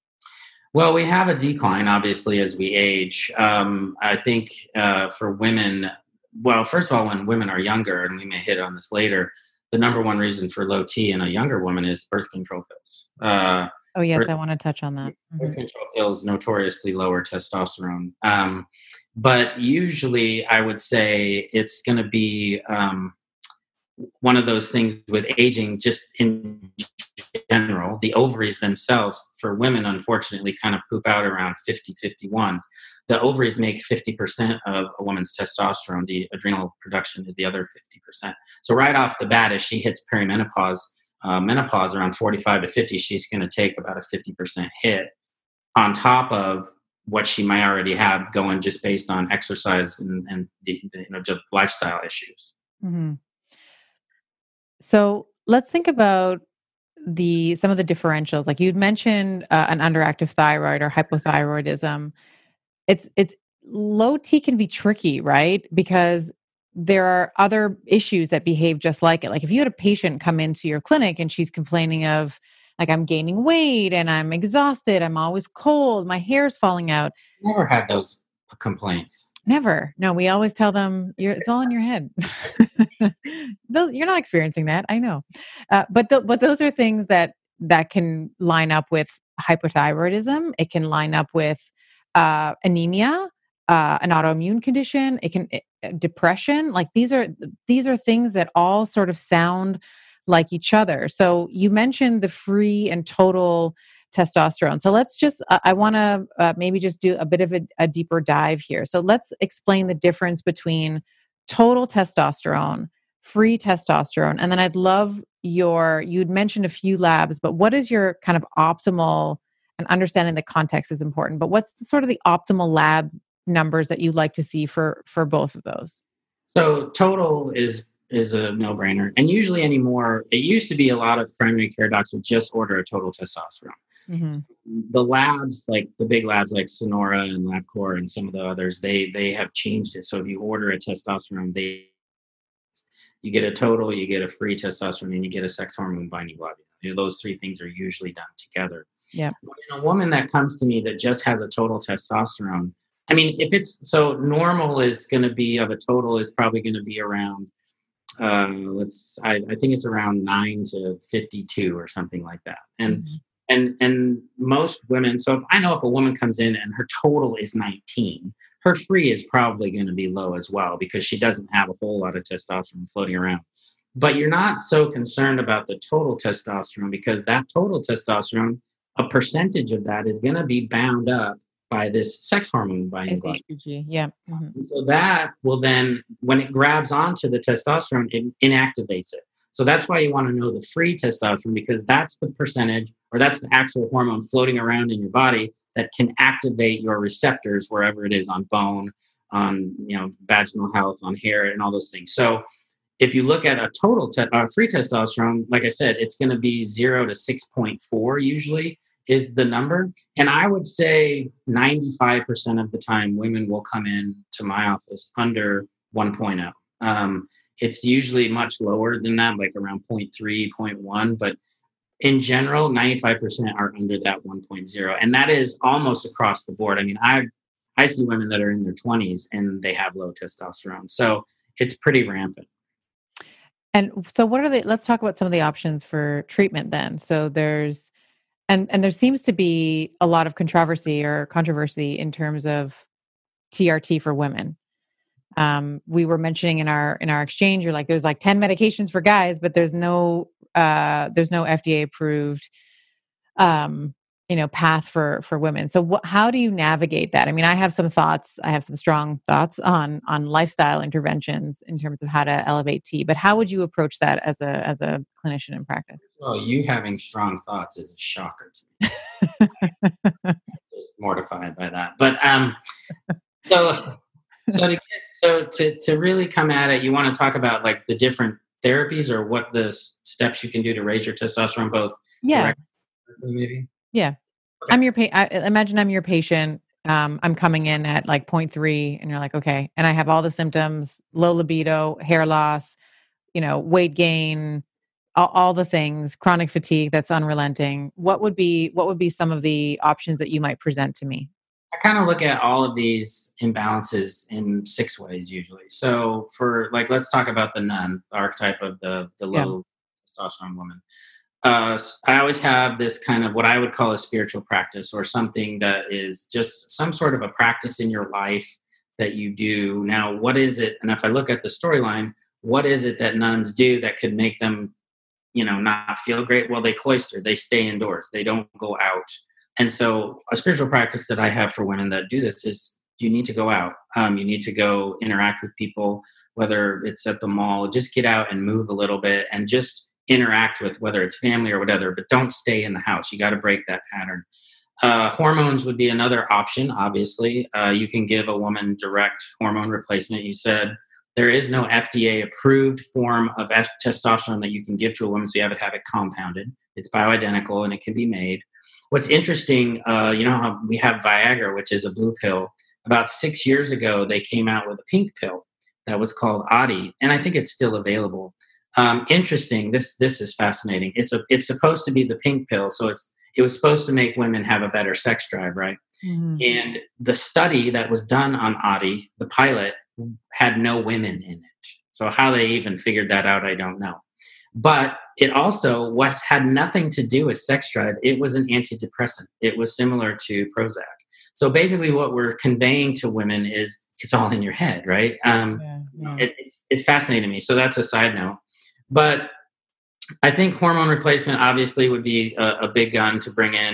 Well, we have a decline, obviously, as we age. Um, I think uh, for women, well, first of all, when women are younger, and we may hit on this later, the number one reason for low T in a younger woman is birth control pills. Uh, oh, yes, birth, I want to touch on that. Birth mm-hmm. control pills notoriously lower testosterone. Um, but usually, I would say it's going to be um, one of those things with aging, just in general. The ovaries themselves for women, unfortunately, kind of poop out around fifty, fifty-one. The ovaries make fifty percent of a woman's testosterone. The adrenal production is the other fifty percent. So right off the bat, as she hits perimenopause, uh, menopause around forty-five to fifty, she's going to take about a fifty percent hit on top of what she might already have going just based on exercise and, and the, the you know, just lifestyle issues. Mm-hmm. So let's think about the some of the differentials. Like you'd mentioned uh, an underactive thyroid or hypothyroidism. It's it's low T can be tricky, right? Because there are other issues that behave just like it. Like if you had a patient come into your clinic and she's complaining of like, I'm gaining weight and I'm exhausted, I'm always cold, my hair's falling out. Never had those complaints. Never. No, we always tell them you're, it's all in your head. Those, you're not experiencing that. I know. Uh, but, the, but those are things that, that can line up with hypothyroidism. It can line up with uh, anemia, uh, an autoimmune condition. It can, it, depression. Like these are, these are things that all sort of sound like each other. So you mentioned the free and total testosterone. So let's just, uh, I want to uh, maybe just do a bit of a, a deeper dive here. So let's explain the difference between total testosterone, free testosterone, and then I'd love your, you'd mentioned a few labs, but what is your kind of optimal, and understanding the context is important, but what's the, sort of the optimal lab numbers that you'd like to see for for both of those? So total is is a no-brainer. And usually anymore, it used to be a lot of primary care docs would just order a total testosterone. Mm-hmm. The labs, like the big labs like Sonora and LabCorp and some of the others, they they have changed it. So if you order a testosterone, they you get a total, you get a free testosterone, and you get a sex hormone binding globulin. You know, those three things are usually done together. Yeah. When a woman that comes to me that just has a total testosterone, I mean, if it's so normal is going to be of a total is probably going to be around, uh, let's, I, I think it's around nine to fifty-two or something like that. And, mm-hmm. and, and most women, so if I know if a woman comes in and her total is nineteen, her free is probably going to be low as well because she doesn't have a whole lot of testosterone floating around. But you're not so concerned about the total testosterone because that total testosterone, a percentage of that is going to be bound up by this sex hormone binding globulin. Yeah. Mm-hmm. So that will then, when it grabs onto the testosterone, it inactivates it. So that's why you want to know the free testosterone, because that's the percentage, or that's the actual hormone floating around in your body that can activate your receptors wherever it is, on bone, on, you know, vaginal health, on hair, and all those things. So if you look at a total te- uh, free testosterone, like I said, it's going to be zero to six point four usually is the number. And I would say ninety-five percent of the time, women will come in to my office under one point oh. Um, it's usually much lower than that, like around zero point three, zero point one. But in general, ninety-five percent are under that one point oh. And that is almost across the board. I mean, I I see women that are in their twenties and they have low testosterone. So it's pretty rampant. And so what are the, let's talk about some of the options for treatment then. So there's, and, and there seems to be a lot of controversy or controversy in terms of T R T for women. Um, we were mentioning in our, in our exchange, you're like, there's like ten medications for guys, but there's no, uh, there's no F D A approved, um, you know, path for, for women. So what, how do you navigate that? I mean, I have some thoughts, I have some strong thoughts on, on lifestyle interventions in terms of how to elevate T, but how would you approach that as a, as a clinician in practice? Well, you having strong thoughts is a shocker to me. I'm just mortified by that. But, um, so, so to get, so to, to really come at it, you want to talk about like the different therapies or what the steps you can do to raise your testosterone, both. Yeah. Maybe. Yeah. Okay. I'm your pa- I imagine I'm your patient. Um, I'm coming in at like zero point three and you're like, okay. And I have all the symptoms, low libido, hair loss, you know, weight gain, all, all the things, chronic fatigue that's unrelenting. What would be, what would be some of the options that you might present to me? I kind of look at all of these imbalances in six ways usually. So for like, let's talk about the nun archetype of the, the low yeah. testosterone woman. Uh, I always have this kind of what I would call a spiritual practice, or something that is just some sort of a practice in your life that you do. Now, what is it? And if I look at the storyline, what is it that nuns do that could make them, you know, not feel great? Well, they cloister, they stay indoors, they don't go out. And so a spiritual practice that I have for women that do this is you need to go out. Um, you need to go interact with people, whether it's at the mall, just get out and move a little bit and just interact with, whether it's family or whatever, but don't stay in the house. You got to break that pattern. Uh, hormones would be another option. Obviously, uh, you can give a woman direct hormone replacement. You said there is no F D A approved form of F- testosterone that you can give to a woman, so you have to have it compounded. It's bioidentical and it can be made. What's interesting, uh, you know how we have Viagra, which is a blue pill. About six years ago, they came out with a pink pill that was called Adi, and I think it's still available. Um, interesting. This this is fascinating. It's a it's supposed to be the pink pill, so it's it was supposed to make women have a better sex drive, right? Mm-hmm. And the study that was done on Adi, the pilot, had no women in it. So how they even figured that out, I don't know. But it also what had nothing to do with sex drive. It was an antidepressant. It was similar to Prozac. So basically, what we're conveying to women is it's all in your head, right? Um, yeah, yeah. It, it's, it's fascinating to me. So that's a side note. But I think hormone replacement obviously would be a, a big gun to bring in.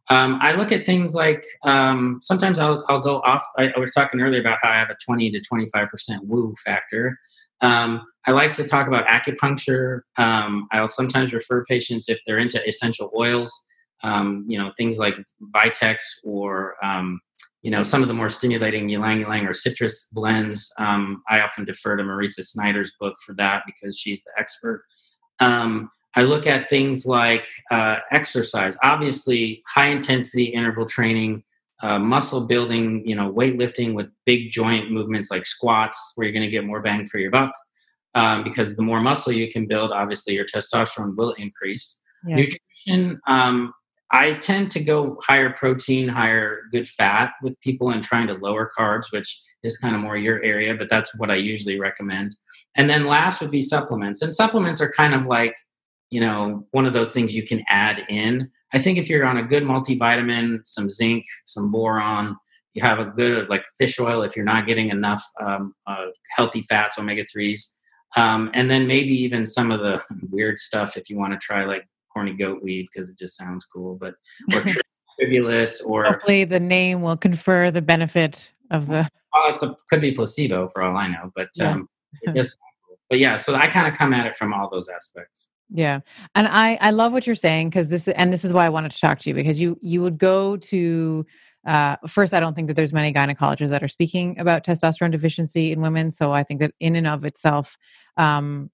Um, I look at things like um, sometimes I'll I'll go off. I, I was talking earlier about how I have a twenty to twenty-five percent woo factor. Um, I like to talk about acupuncture. Um, I'll sometimes refer patients if they're into essential oils, um, you know, things like Vitex or um, you know, some of the more stimulating ylang ylang or citrus blends. Um, I often defer to Maritza Snyder's book for that because she's the expert. Um, I look at things like uh, exercise, obviously high intensity interval training, uh, muscle building, you know, weightlifting with big joint movements like squats, where you're going to get more bang for your buck. Um, because the more muscle you can build, obviously your testosterone will increase. Yes. Nutrition, um, I tend to go higher protein, higher good fat with people and trying to lower carbs, which is kind of more your area, but that's what I usually recommend. And then last would be supplements. And supplements are kind of like, you know, one of those things you can add in. I think if you're on a good multivitamin, some zinc, some boron, you have a good like fish oil if you're not getting enough um, uh, healthy fats, omega threes. Um, and then maybe even some of the weird stuff if you want to try like horny goat weed because it just sounds cool, but or tribulus or hopefully the name will confer the benefit of the. Well, it's a could be placebo for all I know, but Yeah. um, it just but yeah. So I kind of come at it from all those aspects. Yeah. And I, I love what you're saying because this, and this is why I wanted to talk to you because you, you would go to, uh, first, I don't think that there's many gynecologists that are speaking about testosterone deficiency in women. So I think that in and of itself, um,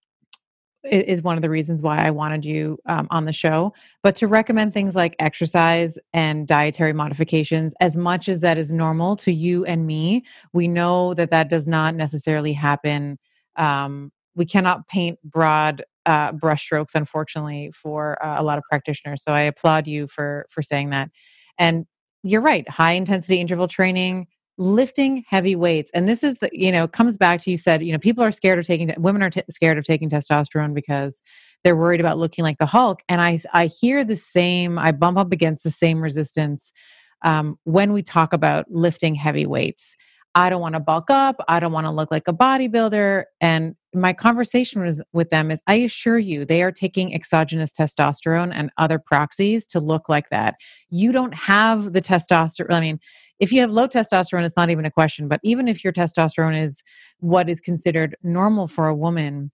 i- is one of the reasons why I wanted you um, on the show. But to recommend things like exercise and dietary modifications, as much as that is normal to you and me, we know that that does not necessarily happen. Um, we cannot paint broad uh, brushstrokes, unfortunately, for uh, a lot of practitioners. So I applaud you for for saying that. And you're right, high intensity interval training, lifting heavy weights. And this is the, you know, comes back to you said, you know, people are scared of taking, women are t- scared of taking testosterone because they're worried about looking like the Hulk. And I, I hear the same, I bump up against the same resistance um, when we talk about lifting heavy weights. I don't want to bulk up. I don't want to look like a bodybuilder. And my conversation with, with them is, I assure you, they are taking exogenous testosterone and other proxies to look like that. You don't have the testosterone. I mean, if you have low testosterone, it's not even a question. But even if your testosterone is what is considered normal for a woman,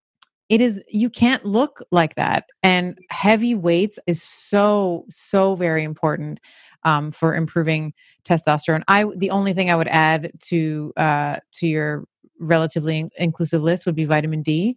it is, you can't look like that. And heavy weights is so, so very important um, for improving testosterone. I, the only thing I would add to, uh, to your relatively in- inclusive list would be vitamin D.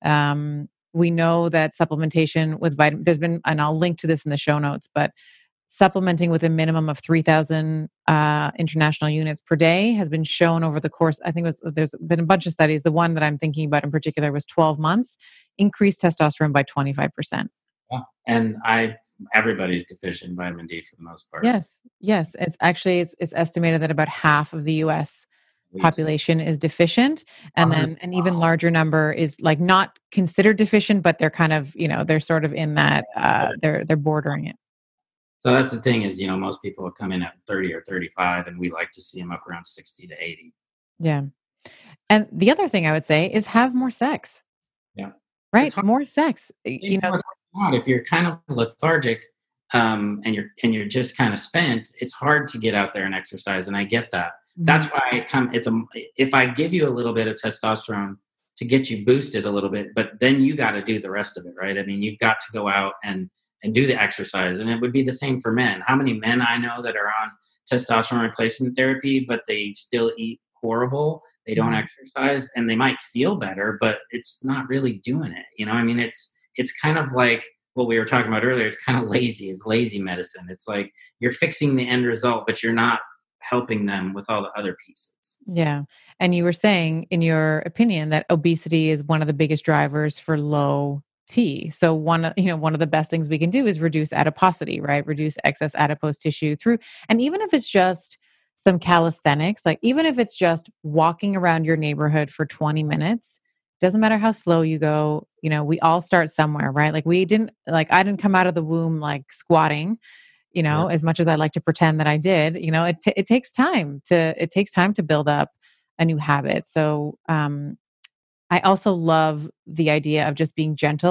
Um, we know that supplementation with vitamin, there's been, and I'll link to this in the show notes, but supplementing with a minimum of three thousand uh, international units per day has been shown over the course. I think it was, there's been a bunch of studies. The one that I'm thinking about in particular was twelve months, increased testosterone by twenty-five percent. Yeah. And I, everybody's deficient in vitamin D for the most part. Yes, yes. It's actually, it's, it's estimated that about half of the U S population is deficient. And then an even larger number is like not considered deficient, but they're kind of, you know, they're sort of in that, uh, they're, they're bordering it. So that's the thing is, you know, most people come in at thirty or thirty-five and we like to see them up around sixty to eighty. Yeah. And the other thing I would say is have more sex. Yeah. Right? More sex. You know, if you're kind of lethargic um, and you're and you're just kind of spent, it's hard to get out there and exercise. And I get that. Mhm. That's why I come. It's a if I give you a little bit of testosterone to get you boosted a little bit, but then you got to do the rest of it, right? I mean, you've got to go out and and do the exercise. And it would be the same for men. How many men I know that are on testosterone replacement therapy, but they still eat horrible, they don't Mhm. exercise, and they might feel better, but it's not really doing it. You know, I mean, it's it's kind of like what we were talking about earlier. It's kind of lazy. It's lazy medicine. It's like you're fixing the end result, but you're not helping them with all the other pieces. Yeah. And you were saying, in your opinion, that obesity is one of the biggest drivers for low T. So one, of- you know, one of the best things we can do is reduce adiposity, right? Reduce excess adipose tissue through, and even if it's just some calisthenics, like even if it's just walking around your neighborhood for twenty minutes, doesn't matter how slow you go, you know, we all start somewhere, right? Like we didn't, like I didn't come out of the womb like squatting, you know, Yeah. as much as I like to pretend that I did, you know, it, t- it takes time to, it takes time to build up a new habit. So, um, I also love the idea of just being gentle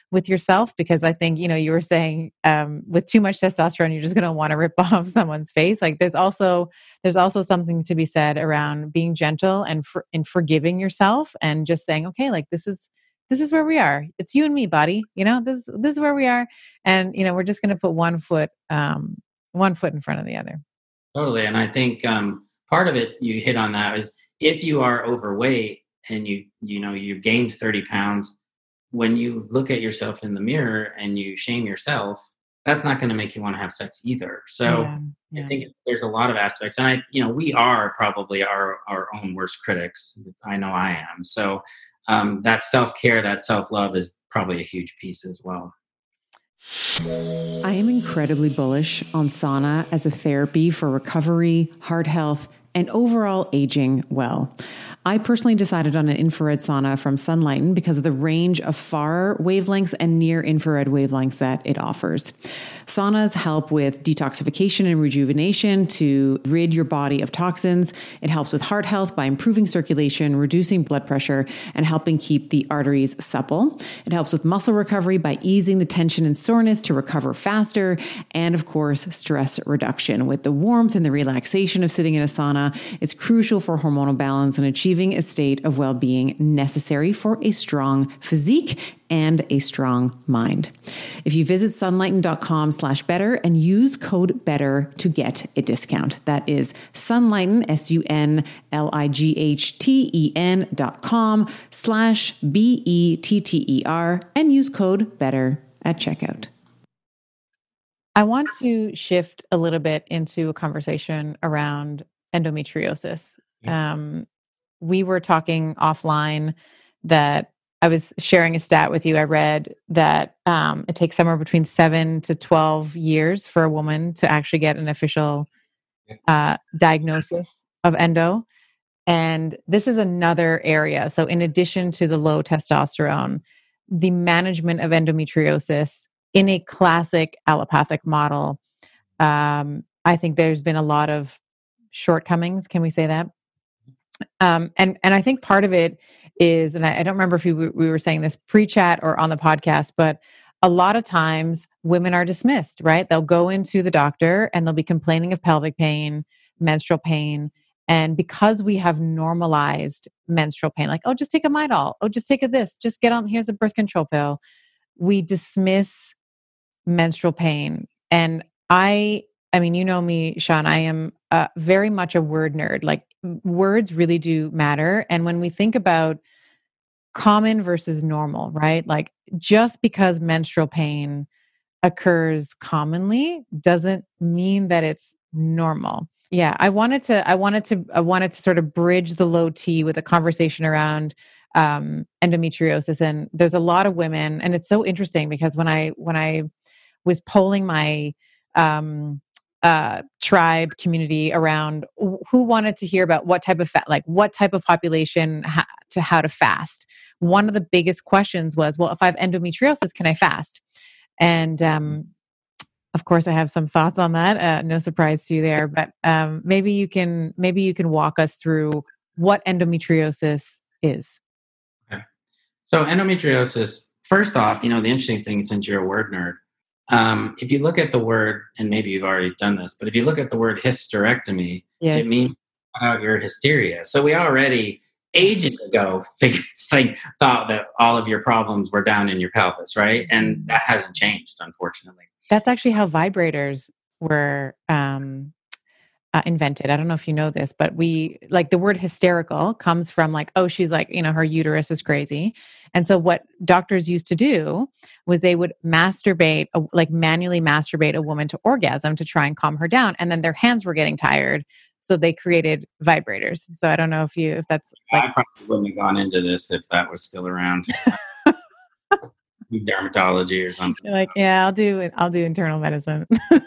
with yourself, because I think, you know, you were saying um, with too much testosterone, you're just going to want to rip off someone's face. Like there's also, there's also something to be said around being gentle and for, and forgiving yourself and just saying, okay, like this is, this is where we are. It's you and me, buddy. You know, this, this is where we are. And, you know, we're just going to put one foot, um, one foot in front of the other. Totally. And I think um, part of it, you hit on that, is if you are overweight and you, you know, you gained thirty pounds, when you look at yourself in the mirror and you shame yourself, that's not going to make you want to have sex either. So Yeah, yeah. I think there's a lot of aspects, and I, you know, we are probably our, our own worst critics. I know I am. So um, that self-care, that self-love is probably a huge piece as well. I am incredibly bullish on sauna as a therapy for recovery, heart health, and overall aging well. I personally decided on an infrared sauna from Sunlighten because of the range of far wavelengths and near infrared wavelengths that it offers. Saunas help with detoxification and rejuvenation to rid your body of toxins. It helps with heart health by improving circulation, reducing blood pressure, and helping keep the arteries supple. It helps with muscle recovery by easing the tension and soreness to recover faster. And of course, stress reduction. With the warmth and the relaxation of sitting in a sauna, it's crucial for hormonal balance and achieving a state of well-being necessary for a strong physique and a strong mind. If you visit sunlighten.com slash better and use code better to get a discount. That is Sunlighten, S U N L I G H T E N dot com slash B E T T E R and use code better at checkout. I want to shift a little bit into a conversation around endometriosis. Um, we were talking offline that I was sharing a stat with you. I read that um, it takes somewhere between seven to twelve years for a woman to actually get an official uh, diagnosis of endo. And this is another area. So in addition to the low testosterone, the management of endometriosis in a classic allopathic model, um, I think there's been a lot of shortcomings. Can we say that? Um, and and I think part of it is, and I, I don't remember if we, we were saying this pre-chat or on the podcast, but a lot of times women are dismissed, right? They'll go into the doctor and they'll be complaining of pelvic pain, menstrual pain. And because we have normalized menstrual pain, like, oh, just take a Midol. Oh, just take a this. Just get on, here's a birth control pill. We dismiss menstrual pain. And I, I mean, you know me, Sean, I am uh, very much a word nerd. Like words really do matter. And when we think about common versus normal, right? Like just because menstrual pain occurs commonly doesn't mean that it's normal. Yeah, I wanted to, I wanted to, I wanted to sort of bridge the low T with a conversation around um, endometriosis. And there's a lot of women, and it's so interesting because when I, when I was polling my um, uh, tribe community around who wanted to hear about what type of fa- like what type of population ha- to how to fast, one of the biggest questions was, well, if I have endometriosis, can I fast? And um, of course, I have some thoughts on that. Uh, no surprise to you there, but um, maybe you can maybe you can walk us through what endometriosis is. Okay. So endometriosis. First off, you know the interesting thing, since you're a word nerd, um, if you look at the word, and maybe you've already done this, but if you look at the word hysterectomy, yes. It means out your hysteria. So we already ages ago figured, like, thought that all of your problems were down in your pelvis, right? And that hasn't changed, unfortunately. That's actually how vibrators were um, uh, invented. I don't know if you know this, but we, like, the word hysterical comes from like, oh, she's like, you know, her uterus is crazy. And so what doctors used to do was they would masturbate, like manually masturbate a woman to orgasm to try and calm her down. And then their hands were getting tired. So they created vibrators. So I don't know if you, if that's like, I probably wouldn't have gone into this if that was still around. Dermatology or something. You're like, yeah, I'll do, I'll do internal medicine.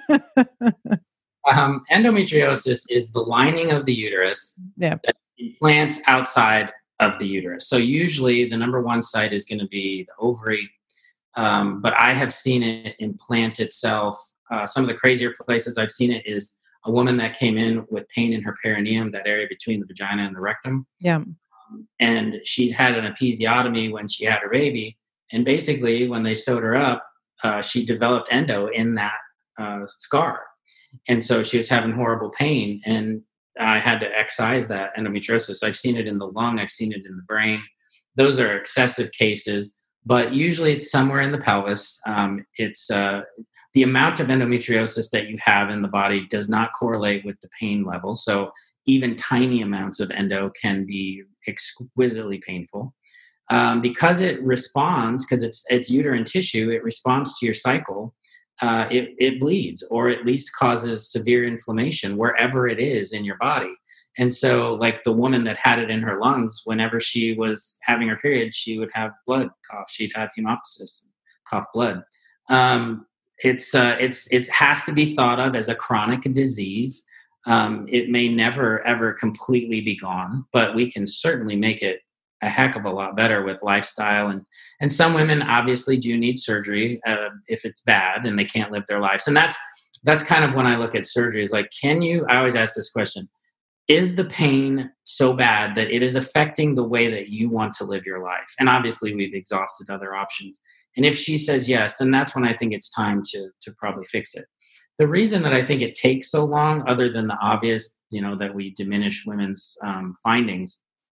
um, endometriosis is the lining of the uterus yeah. that implants outside of the uterus. So usually the number one site is going to be the ovary. Um, but I have seen it implant itself. Uh, some of the crazier places I've seen it is a woman that came in with pain in her perineum, that area between the vagina and the rectum. Yeah. Um, and she'd had an episiotomy when she had her baby. And basically, when they sewed her up, uh, she developed endo in that uh, scar. And so she was having horrible pain. And I had to excise that endometriosis. I've seen it in the lung, I've seen it in the brain. Those are excessive cases, but usually it's somewhere in the pelvis. Um, it's uh, the amount of endometriosis that you have in the body does not correlate with the pain level. So even tiny amounts of endo can be exquisitely painful. Um, because it responds, because it's it's uterine tissue, it responds to your cycle. Uh, it, it bleeds, or at least causes severe inflammation wherever it is in your body. And so, like the woman that had it in her lungs, whenever she was having her period, she would have blood cough. She'd have hemoptysis, cough blood. Um, it's uh, it's it has to be thought of as a chronic disease. Um, it may never ever completely be gone, but we can certainly make it a heck of a lot better with lifestyle. And, and some women obviously do need surgery uh, if it's bad and they can't live their lives. And that's, that's kind of when I look at surgery is like, can you, I always ask this question, is the pain so bad that it is affecting the way that you want to live your life? And obviously we've exhausted other options. And if she says yes, then that's when I think it's time to, to probably fix it. The reason that I think it takes so long, other than the obvious, you know, that we diminish women's um, findings,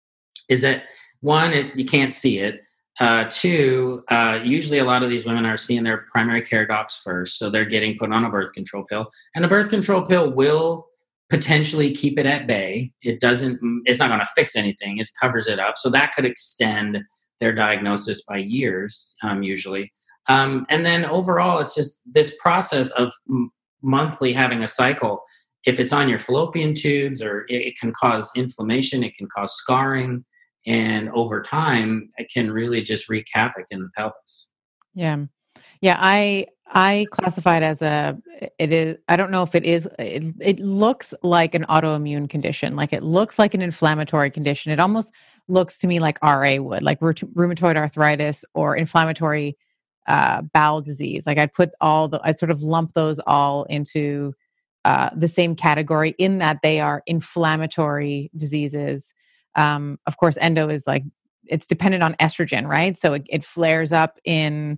is that one, it, you can't see it. Uh, two, uh, usually a lot of these women are seeing their primary care docs first, so they're getting put on a birth control pill. And a birth control pill will potentially keep it at bay. It doesn't, it's not going to fix anything. It covers it up. So that could extend their diagnosis by years, um, usually. Um, and then overall, it's just this process of m- monthly having a cycle. If it's on your fallopian tubes, or it, it can cause inflammation, it can cause scarring. And over time, it can really just wreak havoc in the pelvis. Yeah. Yeah. I, I classify it as a, it is, I don't know if it is, it, it looks like an autoimmune condition. Like it looks like an inflammatory condition. It almost looks to me like R A would, like rheumatoid arthritis or inflammatory uh, bowel disease. Like I'd put all the, I'd sort of lump those all into uh, the same category in that they are inflammatory diseases. Um, of course, endo is like, it's dependent on estrogen, right? So it, it flares up in,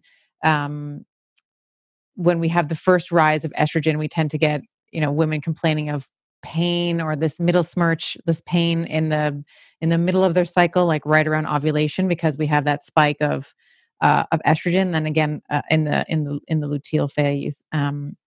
um, when we have the first rise of estrogen, we tend to get, you know, women complaining of pain or this middle smirch, this pain in the, in the middle of their cycle, like right around ovulation, because we have that spike of, uh, of estrogen. Then again, uh, in the, in the, in the luteal phase. Um,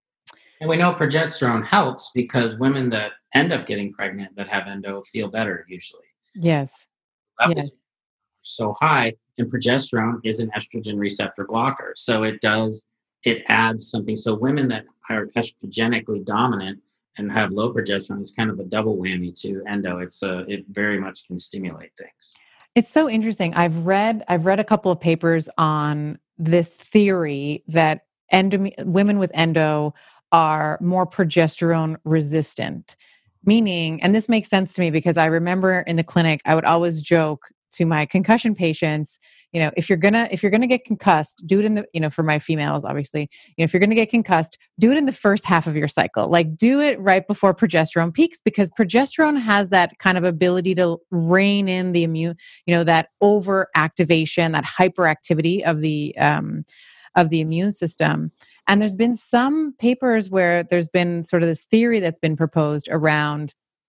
And we know progesterone helps because women that end up getting pregnant that have endo feel better usually. Yes. Levels Yes. So high, and progesterone is an estrogen receptor blocker. So it does, it adds something. So women that are estrogenically dominant and have low progesterone is kind of a double whammy to endo. It's a, it very much can stimulate things. It's so interesting. I've read, I've read a couple of papers on this theory that endo, women with endo are more progesterone resistant, meaning, and this makes sense to me because I remember in the clinic, I would always joke to my concussion patients, you know, if you're gonna, if you're gonna get concussed, do it in the, you know, for my females, obviously, you know, if you're gonna get concussed, do it in the first half of your cycle. Like do it right before progesterone peaks, because progesterone has that kind of ability to rein in the immune, you know, that overactivation, that hyperactivity of the, um, of the immune system. And there's been some papers where there's been sort of this theory that's been proposed around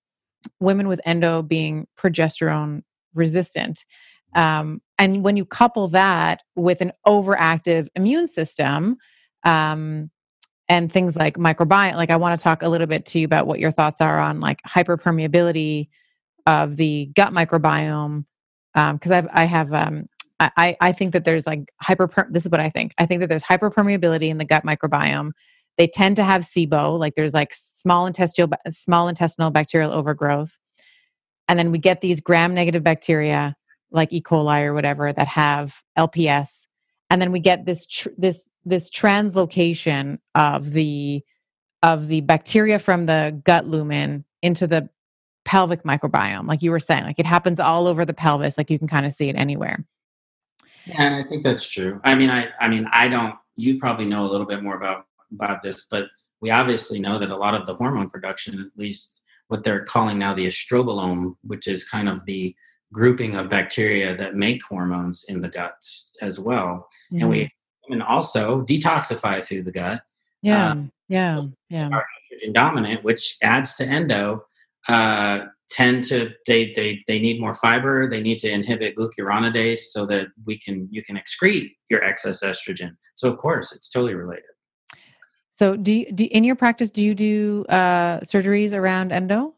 women with endo being progesterone resistant. Um, and when you couple that with an overactive immune system, um, and things like microbiome, like I want to talk a little bit to you about what your thoughts are on like hyperpermeability of the gut microbiome. Um, cause I've, I have, um, I, I think that there's like hyper, this is what I think. I think that there's hyperpermeability in the gut microbiome. They tend to have S I B O, like there's like small intestinal, small intestinal bacterial overgrowth. And then we get these gram-negative bacteria like E. coli or whatever that have L P S. And then we get this, tr- this, this translocation of the, of the bacteria from the gut lumen into the pelvic microbiome. Like you were saying, like it happens all over the pelvis. Like you can kind of see it anywhere. Yeah, and I think that's true. I mean, I, I mean, I don't, you probably know a little bit more about, about this, but we obviously know that a lot of the hormone production, at least what they're calling now the estrobolome, which is kind of the grouping of bacteria that make hormones in the gut as well. Mm-hmm. And we and also detoxify through the gut. Yeah, uh, yeah, yeah. Are estrogen dominant, which adds to endo. Uh, tend to they they they need more fiber. They need to inhibit glucuronidase so that we can you can excrete your excess estrogen. So of course, it's totally related. So do you, do in your practice do you do uh, surgeries around endo?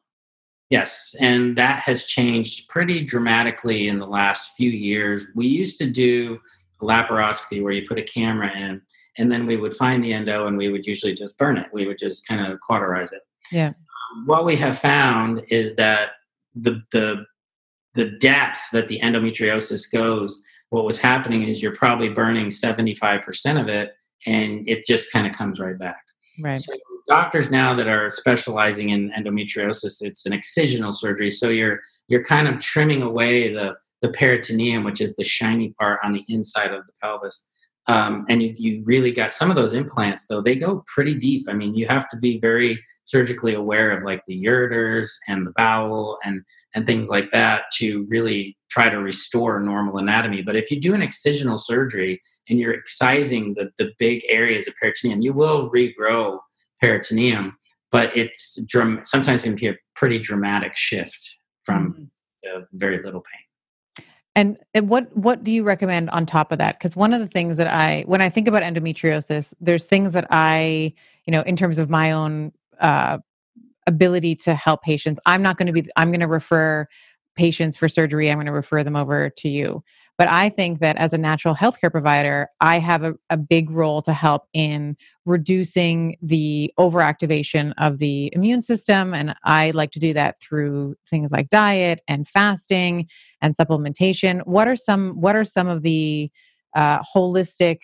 Yes, and that has changed pretty dramatically in the last few years. We used to do a laparoscopy where you put a camera in, and then we would find the endo, and we would usually just burn it. We would just kind of cauterize it. Yeah. What we have found is that the the the depth that the endometriosis goes, what was happening is you're probably burning seventy-five percent of it, and it just kind of comes right back. Right. So doctors now that are specializing in endometriosis, it's an excisional surgery. So you're you're kind of trimming away the the peritoneum, which is the shiny part on the inside of the pelvis. Um, and you, you really got some of those implants, though, they go pretty deep. I mean, you have to be very surgically aware of like the ureters and the bowel and, and things like that to really try to restore normal anatomy. But if you do an excisional surgery and you're excising the, the big areas of peritoneum, you will regrow peritoneum, but it's dram- sometimes it can be a pretty dramatic shift from mm-hmm. uh, very little pain. And, and what what do you recommend on top of that? Because one of the things that I, when I think about endometriosis, there's things that I, you know, in terms of my own uh, ability to help patients, I'm not going to be, I'm going to refer patients for surgery. I'm going to refer them over to you. But I think that as a natural healthcare provider, I have a, a big role to help in reducing the overactivation of the immune system. And I like to do that through things like diet and fasting and supplementation. What are some, what are some of the uh, holistic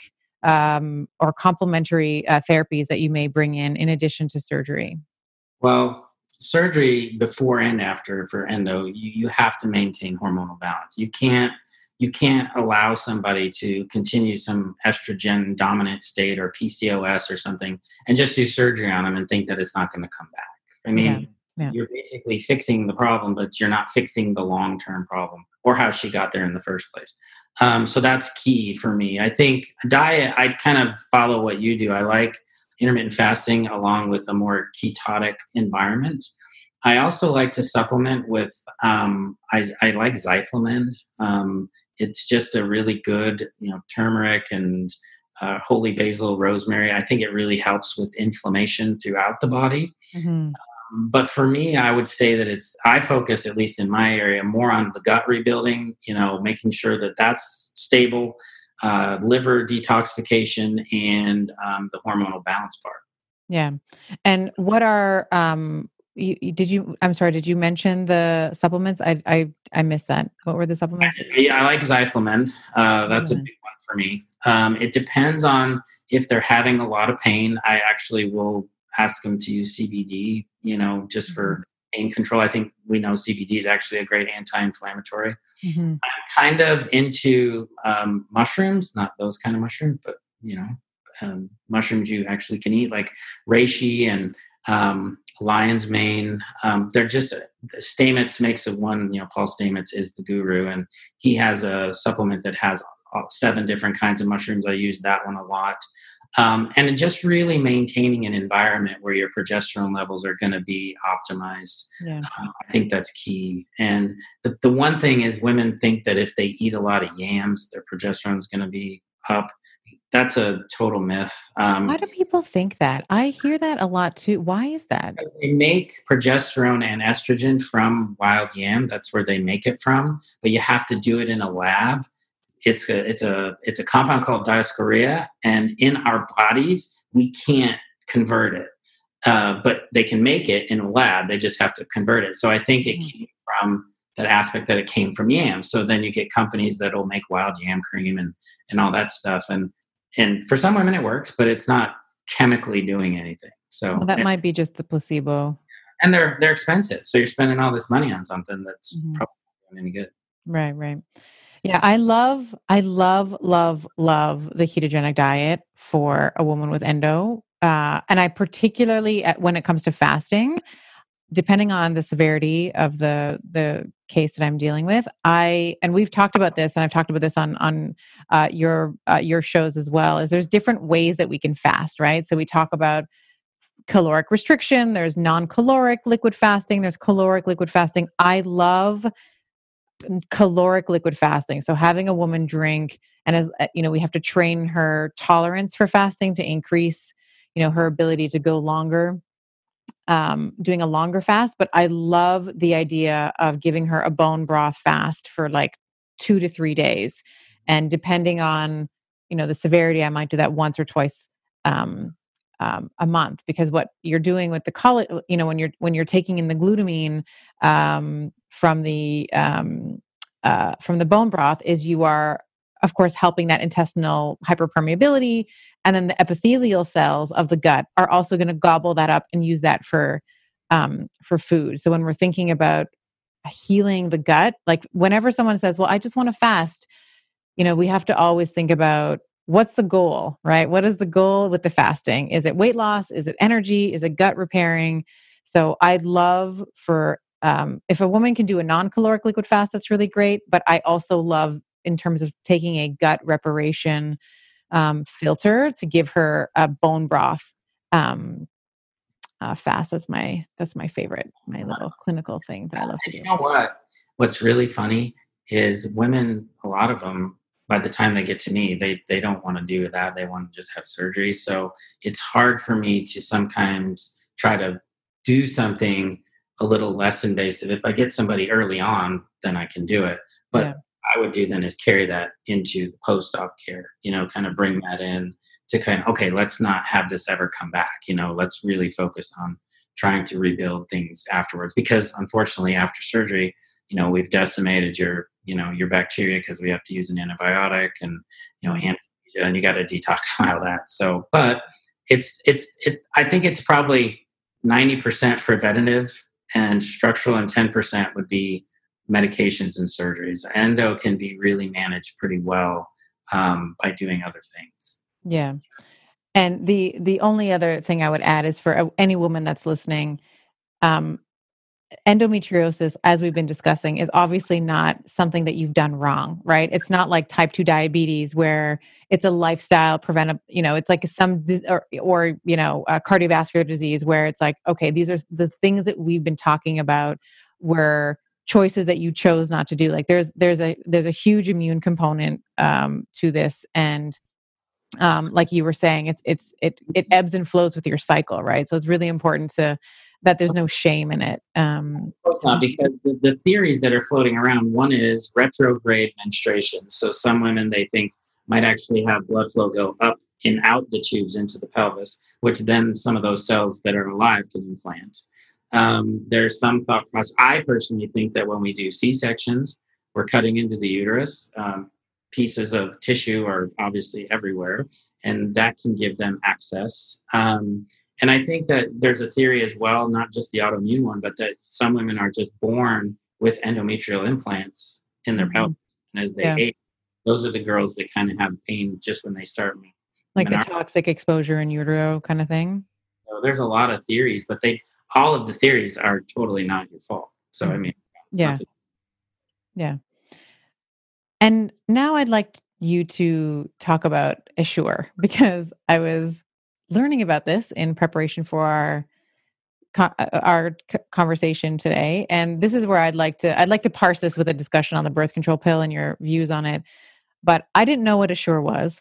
um, or complementary uh, therapies that you may bring in, in addition to surgery? Well, surgery before and after for endo, you, you have to maintain hormonal balance. You can't You can't allow somebody to continue some estrogen dominant state or P C O S or something and just do surgery on them and think that it's not going to come back. I mean, yeah, yeah. You're basically fixing the problem, but you're not fixing the long-term problem or how she got there in the first place. Um, so that's key for me. I think diet, I kind of follow what you do. I like intermittent fasting along with a more ketotic environment. I also like to supplement with, um, I, I like Zyflamend. Um, it's just a really good, you know, turmeric and uh, holy basil, rosemary. I think it really helps with inflammation throughout the body. Mm-hmm. Um, but for me, I would say that it's, I focus, at least in my area, more on the gut rebuilding, you know, making sure that that's stable, uh, liver detoxification, and um, the hormonal balance part. Yeah. And what are, um, You, you, did you, I'm sorry, did you mention the supplements? I I, I missed that. What were the supplements? Yeah, I like Zyflamend. Uh, that's mm-hmm. a big one for me. Um, it depends on if they're having a lot of pain. I actually will ask them to use C B D, you know, just mm-hmm. for pain control. I think we know C B D is actually a great anti-inflammatory. Mm-hmm. I'm kind of into um, mushrooms, not those kind of mushrooms, but, you know, um, mushrooms you actually can eat, like reishi and um, lion's mane. Um, they're just, uh, Stamets makes a one, you know, Paul Stamets is the guru, and he has a supplement that has seven different kinds of mushrooms. I use that one a lot. Um, and just really maintaining an environment where your progesterone levels are going to be optimized. Yeah. Um, I think that's key. And the, the one thing is women think that if they eat a lot of yams, their progesterone is going to be up. That's a total myth. Um, Why do people think that? I hear that a lot too. Why is that? They make progesterone and estrogen from wild yam. That's where they make it from. But you have to do it in a lab. It's a it's a it's a compound called dioscorea, and in our bodies we can't convert it. Uh, but they can make it in a lab. They just have to convert it. So I think it came from that aspect that it came from yam. So then you get companies that will make wild yam cream and and all that stuff. And and for some women it works, but it's not chemically doing anything. So well, that and, might be just the placebo. And they're they're expensive. So you're spending all this money on something that's mm-hmm. probably not any good. Right, right. Yeah, I love, I love, love, love the ketogenic diet for a woman with endo. Uh, and I particularly, at, when it comes to fasting, depending on the severity of the, the case that I'm dealing with, I and we've talked about this, and I've talked about this on on uh, your uh, your shows as well. Is there's different ways that we can fast, right? So we talk about caloric restriction. There's non-caloric liquid fasting. There's caloric liquid fasting. I love caloric liquid fasting. So having a woman drink, and as you know, we have to train her tolerance for fasting to increase, you know, her ability to go longer, um, doing a longer fast. But I love the idea of giving her a bone broth fast for like two to three days. And depending on, you know, the severity, I might do that once or twice um, um, a month, because what you're doing with the collagen, you know, when you're, when you're taking in the glutamine um, from the, um, uh, from the bone broth, is you are, of course, helping that intestinal hyperpermeability. And then the epithelial cells of the gut are also going to gobble that up and use that for, um, for food. So when we're thinking about healing the gut, like whenever someone says, well, I just want to fast, you know, we have to always think about what's the goal, right? What is the goal with the fasting? Is it weight loss? Is it energy? Is it gut repairing? So I'd love for, um, if a woman can do a non-caloric liquid fast, that's really great. But I also love, in terms of taking a gut reparation um, filter, to give her a bone broth um, uh, fast. That's my, that's my favorite, my little clinical thing that I love to do. You know what? What's really funny is women, a lot of them, by the time they get to me, they they don't want to do that. They want to just have surgery. So it's hard for me to sometimes try to do something a little less invasive. If I get somebody early on, then I can do it. But yeah. I would do then is carry that into the post-op care, you know, kind of bring that in to kind of, okay, let's not have this ever come back. You know, let's really focus on trying to rebuild things afterwards. Because unfortunately, after surgery, you know, we've decimated your, you know, your bacteria, because we have to use an antibiotic and, you know, anesthesia, and you got to detoxify that. So, but it's, it's, it, I think it's probably ninety percent preventative and structural, and ten percent would be medications and surgeries. Endo can be really managed pretty well um, by doing other things. Yeah. And the, the only other thing I would add is for any woman that's listening, um, endometriosis, as we've been discussing, is obviously not something that you've done wrong, right? It's not like type two diabetes where it's a lifestyle preventable, you know, it's like some, or, or you know, a cardiovascular disease where it's like, okay, these are the things that we've been talking about were choices that you chose not to do. Like there's, there's a, there's a huge immune component um, to this. And um, like you were saying, it's, it's, it, it ebbs and flows with your cycle, right? So it's really important to, that there's no shame in it. Um, of course not, because the, the theories that are floating around, one is retrograde menstruation. So some women, they think, might actually have blood flow go up and out the tubes into the pelvis, which then some of those cells that are alive can implant. Um, there's some thought process. I personally think that when we do C-sections, we're cutting into the uterus. Um, pieces of tissue are obviously everywhere, and that can give them access. Um, And I think that there's a theory as well, not just the autoimmune one, but that some women are just born with endometrial implants in their pelvis. And as they yeah. age, those are the girls that kind of have pain just when they start. Like the toxic exposure in utero kind of thing? So there's a lot of theories, but they all of the theories are totally not your fault. So, I mean, yeah. Yeah. And now I'd like you to talk about Essure, because I was learning about this in preparation for our our conversation today, and this is where I'd like to I'd like to parse this with a discussion on the birth control pill and your views on it. But I didn't know what Essure was.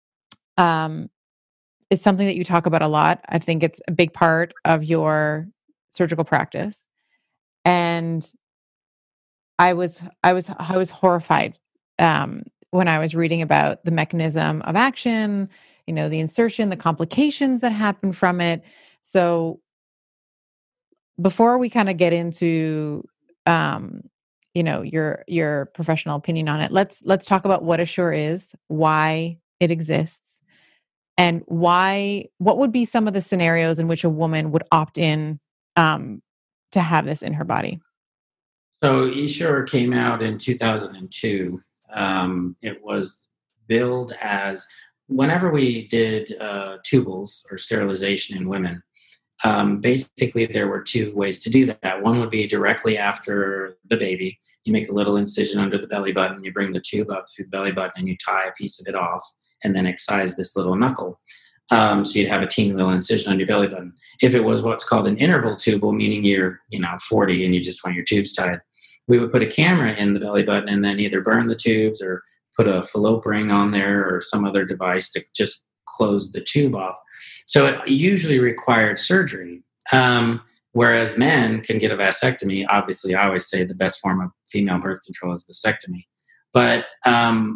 Um, it's something that you talk about a lot. I think it's a big part of your surgical practice, and I was I was I was horrified um, when I was reading about the mechanism of action, you know, the insertion, the complications that happen from it. So before we kind of get into, um, you know, your, your professional opinion on it, let's, let's talk about what Essure is, why it exists, and why, what would be some of the scenarios in which a woman would opt in um, to have this in her body? So Essure came out in two thousand two. Um, it was billed as, whenever we did uh, tubals or sterilization in women, Um, basically, there were two ways to do that. One would be directly after the baby. You make a little incision under the belly button, you bring the tube up through the belly button, and you tie a piece of it off, and then excise this little knuckle. Um, so you'd have a teeny little incision on your belly button. If it was what's called an interval tubal, meaning you're, you know, forty and you just want your tubes tied, we would put a camera in the belly button and then either burn the tubes or put a fallope ring on there or some other device to just close the tube off. So it usually required surgery, um, whereas men can get a vasectomy. Obviously, I always say the best form of female birth control is vasectomy. But um,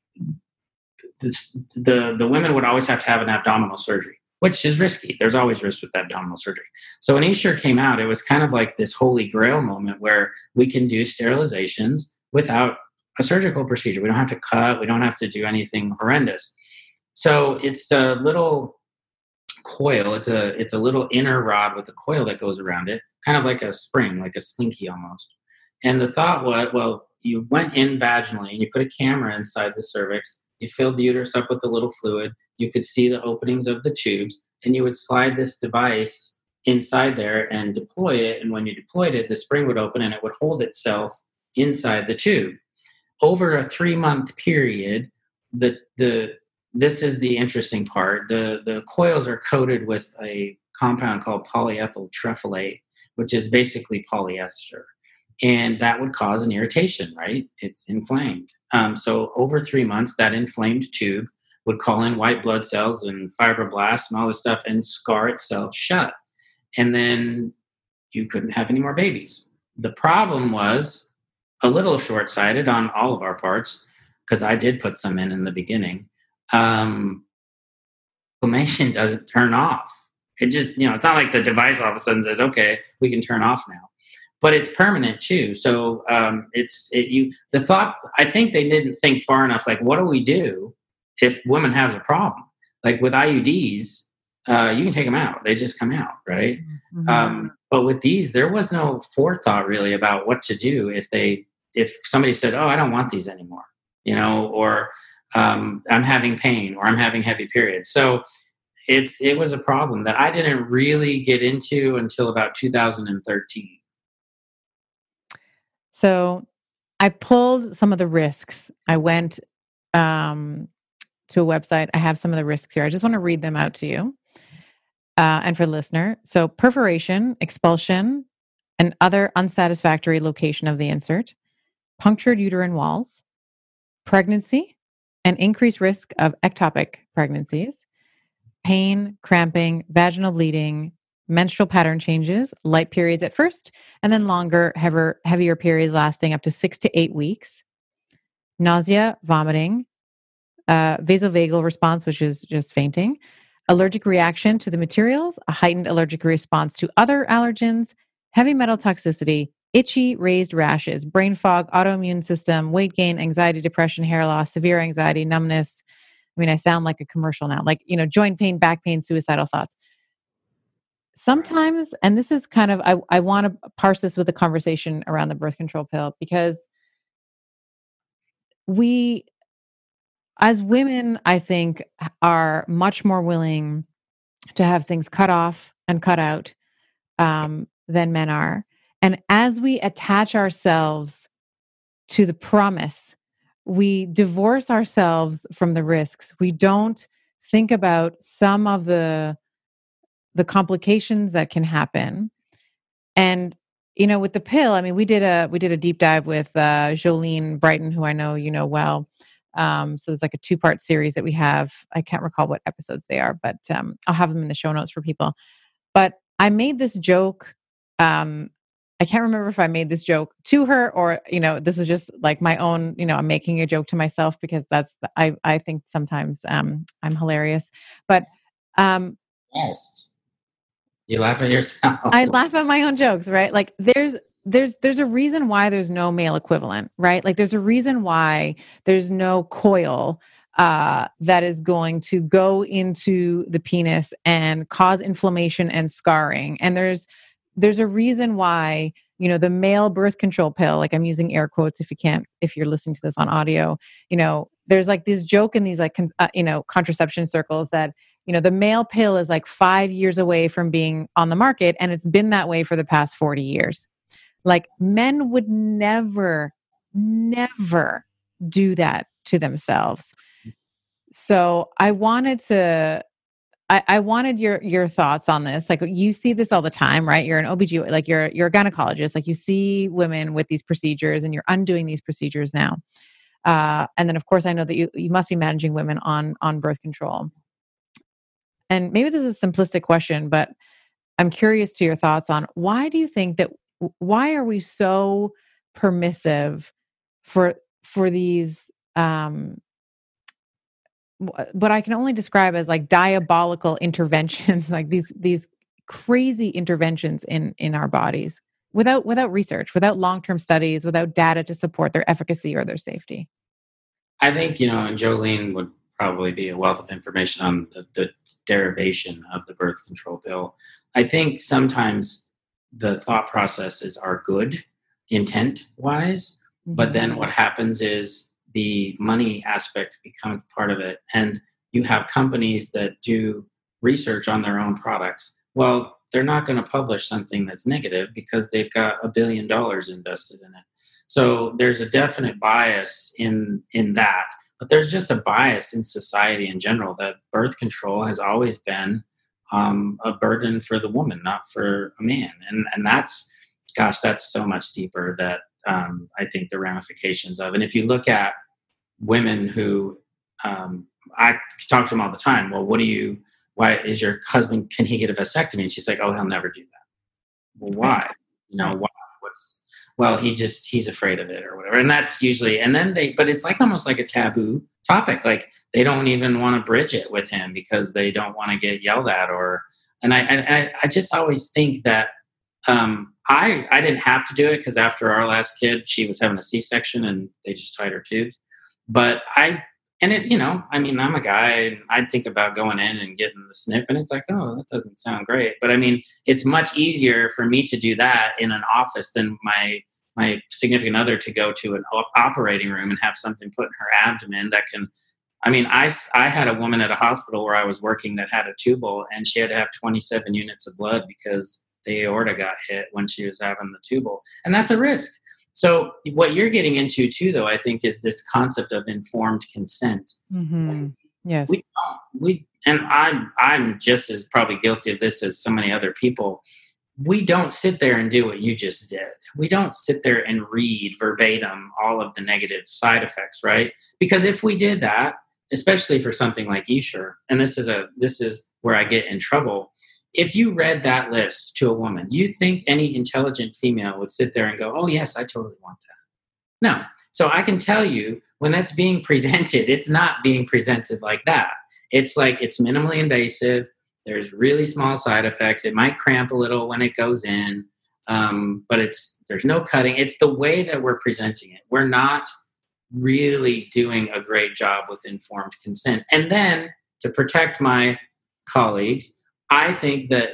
this, the, the women would always have to have an abdominal surgery, which is risky. There's always risk with abdominal surgery. So when Essure came out, it was kind of like this holy grail moment where we can do sterilizations without a surgical procedure. We don't have to cut. We don't have to do anything horrendous. So it's a little coil. It's a it's a little inner rod with a coil that goes around it, kind of like a spring, like a slinky almost. And the thought was, well, you went in vaginally and you put a camera inside the cervix. You filled the uterus up with a little fluid. You could see the openings of the tubes, and you would slide this device inside there and deploy it. And when you deployed it, the spring would open and it would hold itself inside the tube. Over a three-month period, the the this is the interesting part. The, the coils are coated with a compound called polyethyl terephthalate, which is basically polyester. And that would cause an irritation, right? It's inflamed. Um, so over three months, that inflamed tube would call in white blood cells and fibroblasts and all this stuff and scar itself shut. And then you couldn't have any more babies. The problem was a little short-sighted on all of our parts, because I did put some in in the beginning. Um, inflammation doesn't turn off. It just, you know, it's not like the device all of a sudden says, okay, we can turn off now. But it's permanent too. So um, it's, it, you, the thought, I think they didn't think far enough, like, what do we do if women have a problem? Like with I U Ds, uh, you can take them out. They just come out, right? Mm-hmm. Um, but with these, there was no forethought really about what to do if they, if somebody said, oh, I don't want these anymore, you know, or um, I'm having pain or I'm having heavy periods. So it's, it was a problem that I didn't really get into until about two thousand thirteen. So I pulled some of the risks. I went um, to a website. I have some of the risks here. I just want to read them out to you. Uh, and for the listener. So perforation, expulsion, and other unsatisfactory location of the insert, punctured uterine walls, pregnancy, and increased risk of ectopic pregnancies, pain, cramping, vaginal bleeding, menstrual pattern changes, light periods at first, and then longer, heavier, heavier periods lasting up to six to eight weeks, nausea, vomiting, uh, vasovagal response, which is just fainting, allergic reaction to the materials, a heightened allergic response to other allergens, heavy metal toxicity, itchy, raised rashes, brain fog, autoimmune system, weight gain, anxiety, depression, hair loss, severe anxiety, numbness. I mean, I sound like a commercial now, like, you know, joint pain, back pain, suicidal thoughts. Sometimes, and this is kind of, I, I want to parse this with a conversation around the birth control pill, because we, as women, I think, are much more willing to have things cut off and cut out um, than men are. And as we attach ourselves to the promise, we divorce ourselves from the risks. We don't think about some of the the complications that can happen. And you know, with the pill, I mean, we did a we did a deep dive with uh, Jolene Brighton, who I know you know well. Um, so there's like a two part series that we have. I can't recall what episodes they are, but um, I'll have them in the show notes for people. But I made this joke. Um, I can't remember if I made this joke to her or, you know, this was just like my own, you know, I'm making a joke to myself because that's, the, I, I think sometimes um, I'm hilarious, but. Um, yes. You laugh at yourself. I laugh at my own jokes, right? Like there's, there's, there's a reason why there's no male equivalent, right? Like there's a reason why there's no coil uh, that is going to go into the penis and cause inflammation and scarring. And there's, There's a reason why, you know, the male birth control pill, like I'm using air quotes if you can't, if you're listening to this on audio, you know, there's like this joke in these like, con- uh, you know, contraception circles that you know, the male pill is like five years away from being on the market, and it's been that way for the past forty years. Like, men would never, never do that to themselves. So I wanted to, I, I wanted your your thoughts on this. Like, you see this all the time, right? You're an O B G Y N, like you're you're a gynecologist. Like, you see women with these procedures, and you're undoing these procedures now. Uh, and then, of course, I know that you you must be managing women on on birth control. And maybe this is a simplistic question, but I'm curious to your thoughts on, why do you think that, why are we so permissive for, for these, um, what I can only describe as like diabolical interventions, like these, these crazy interventions in, in our bodies without, without research, without long-term studies, without data to support their efficacy or their safety? I think, you know, and Jolene would probably be a wealth of information on the, the derivation of the birth control pill. I think sometimes the thought processes are good intent wise, mm-hmm. but then what happens is the money aspect becomes part of it. And you have companies that do research on their own products. Well, they're not going to publish something that's negative because they've got a billion dollars invested in it. So there's a definite bias in, in that. But there's just a bias in society in general that birth control has always been um, a burden for the woman, not for a man. And and that's, gosh, that's so much deeper that um, I think the ramifications of. And if you look at women who, um, I talk to them all the time, well, what do you, why is your husband, can he get a vasectomy? And she's like, oh, he'll never do that. Well, why? You know, why? What's, well, he just, he's afraid of it or whatever. And that's usually, and then they, but it's like almost like a taboo topic. Like they don't even want to bridge it with him because they don't want to get yelled at or, and I, I, I just always think that um, I, I didn't have to do it because after our last kid, she was having a C-section and they just tied her tubes. But I, and it, you know, I mean, I'm a guy and I'd think about going in and getting the snip and it's like, oh, that doesn't sound great. But I mean, it's much easier for me to do that in an office than my, my significant other to go to an operating room and have something put in her abdomen that can, I mean, I, I had a woman at a hospital where I was working that had a tubal and she had to have twenty-seven units of blood because the aorta got hit when she was having the tubal. And that's a risk. So what you're getting into too, though, I think, is this concept of informed consent. Mm-hmm. Yes. We don't, we, and I'm, I'm just as probably guilty of this as so many other people. We don't sit there and do what you just did. We don't sit there and read verbatim all of the negative side effects, right? Because if we did that, especially for something like Essure, and this is a, this is where I get in trouble. If you read that list to a woman, you think any intelligent female would sit there and go, oh, yes, I totally want that. No. So I can tell you when that's being presented, it's not being presented like that. It's like it's minimally invasive. There's really small side effects. It might cramp a little when it goes in, um, but it's there's no cutting. It's the way that we're presenting it. We're not really doing a great job with informed consent. And then to protect my colleagues, I think that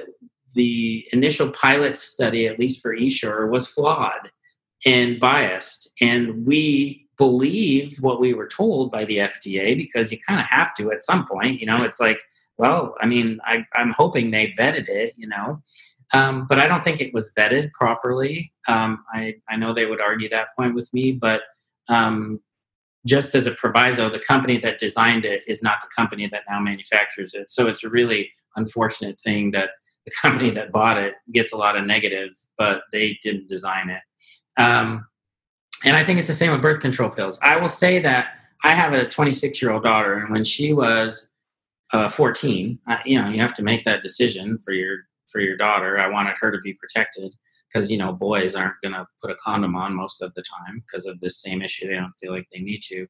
the initial pilot study, at least for Essure, was flawed and biased. And we believed what we were told by the F D A because you kind of have to at some point. You know, it's like, well, I mean, I, I'm hoping they vetted it, you know, um, but I don't think it was vetted properly. Um, I, I know they would argue that point with me, but um, just as a proviso, the company that designed it is not the company that now manufactures it. So it's a really unfortunate thing that the company that bought it gets a lot of negative, but they didn't design it. Um, and I think it's the same with birth control pills. I will say that I have a twenty-six-year-old daughter, and when she was uh, fourteen, uh, you know, you have to make that decision for your for your daughter. I wanted her to be protected because, you know, boys aren't going to put a condom on most of the time because of this same issue. They don't feel like they need to.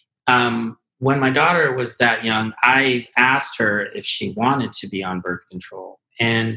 Um, when my daughter was that young, I asked her if she wanted to be on birth control. And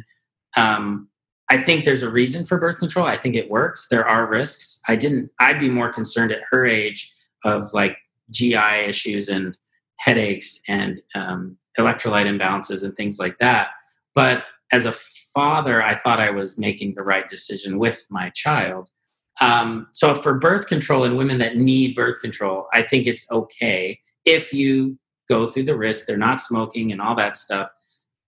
um, I think there's a reason for birth control. I think it works. There are risks. I didn't, I'd be more concerned at her age of like G I issues and headaches and um, electrolyte imbalances and things like that. But as a father, I thought I was making the right decision with my child. Um, so for birth control and women that need birth control, I think it's okay if you go through the risk, they're not smoking and all that stuff.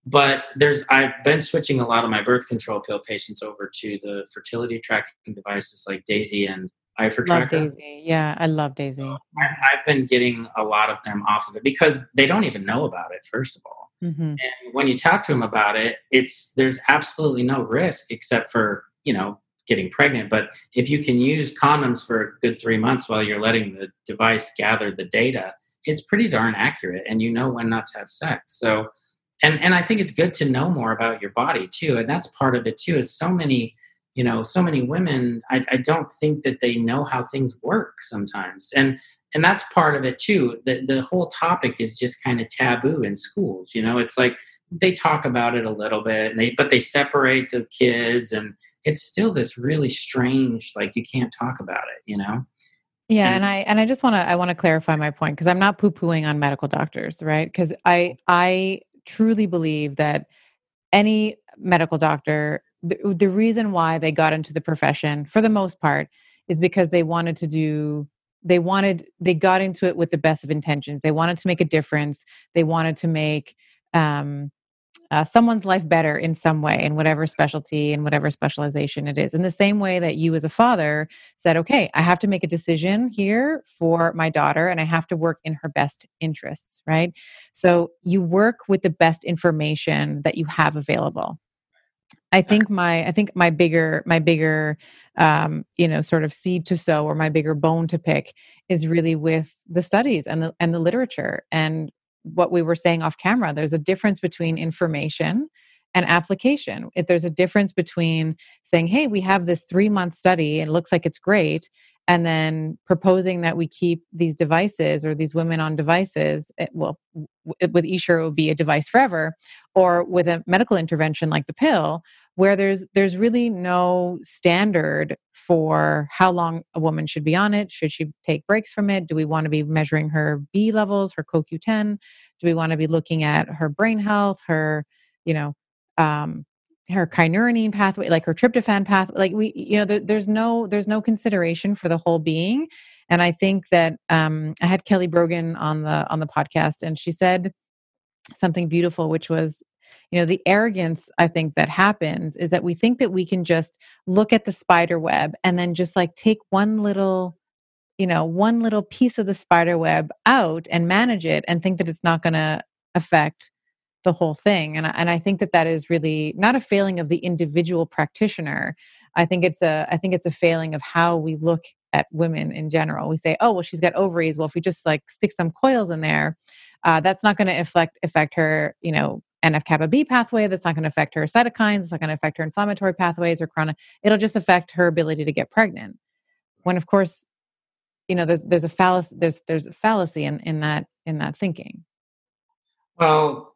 But there's I've been switching a lot of my birth control pill patients over to the fertility tracking devices like Daisy and Love iForTracker. Daisy. Yeah, I love Daisy. I, I've been getting a lot of them off of it because they don't even know about it, first of all. Mm-hmm. And when you talk to them about it, it's there's absolutely no risk except for, you know, getting pregnant. But if you can use condoms for a good three months while you're letting the device gather the data, it's pretty darn accurate, and you know when not to have sex. So, and and I think it's good to know more about your body too, and that's part of it too. Is so many, you know, so many women, I, I don't think that they know how things work sometimes, and and that's part of it too. The the whole topic is just kind of taboo in schools. You know, it's like they talk about it a little bit, and they but they separate the kids, and it's still this really strange, like you can't talk about it. You know. Yeah, and I and I just want to I want to clarify my point because I'm not poo-pooing on medical doctors, right? Because I I truly believe that any medical doctor, the, the reason why they got into the profession, for the most part, is because they wanted to do. They wanted they got into it with the best of intentions. They wanted to make a difference. They wanted to make um, uh, someone's life better in some way, in whatever specialty and whatever specialization it is. In the same way that you as a father said, okay, I have to make a decision here for my daughter and I have to work in her best interests, right? So you work with the best information that you have available. I think my I think my bigger my bigger um, you know sort of seed to sow or my bigger bone to pick is really with the studies and the and the literature and what we were saying off camera. There's a difference between information and application. If there's a difference between saying, "Hey, we have this three month study and it looks like it's great," and then proposing that we keep these devices or these women on devices. It, well, w- with Essure, it would be a device forever, or with a medical intervention like the pill, where there's there's really no standard for how long a woman should be on it. Should she take breaks from it? Do we want to be measuring her B levels, her C O Q ten? Do we want to be looking at her brain health, her, you know, um, her kynurenine pathway, like her tryptophan pathway? Like we, you know, there, there's no there's no consideration for the whole being. And I think that um, I had Kelly Brogan on the on the podcast, and she said something beautiful, which was, you know, the arrogance I think that happens is that we think that we can just look at the spider web and then just like take one little, you know, one little piece of the spider web out and manage it and think that it's not going to affect the whole thing. And I, and I think that that is really not a failing of the individual practitioner. I think it's a I think it's a failing of how we look at women in general. We say, oh, well, she's got ovaries. Well, if we just like stick some coils in there, uh, that's not going to affect affect her, you know, N F kappa B pathway. That's not going to affect her cytokines. It's not going to affect her inflammatory pathways or chronic. It'll just affect her ability to get pregnant. When of course, you know, there's there's a fallacy there's there's a fallacy in in that in that thinking. Well,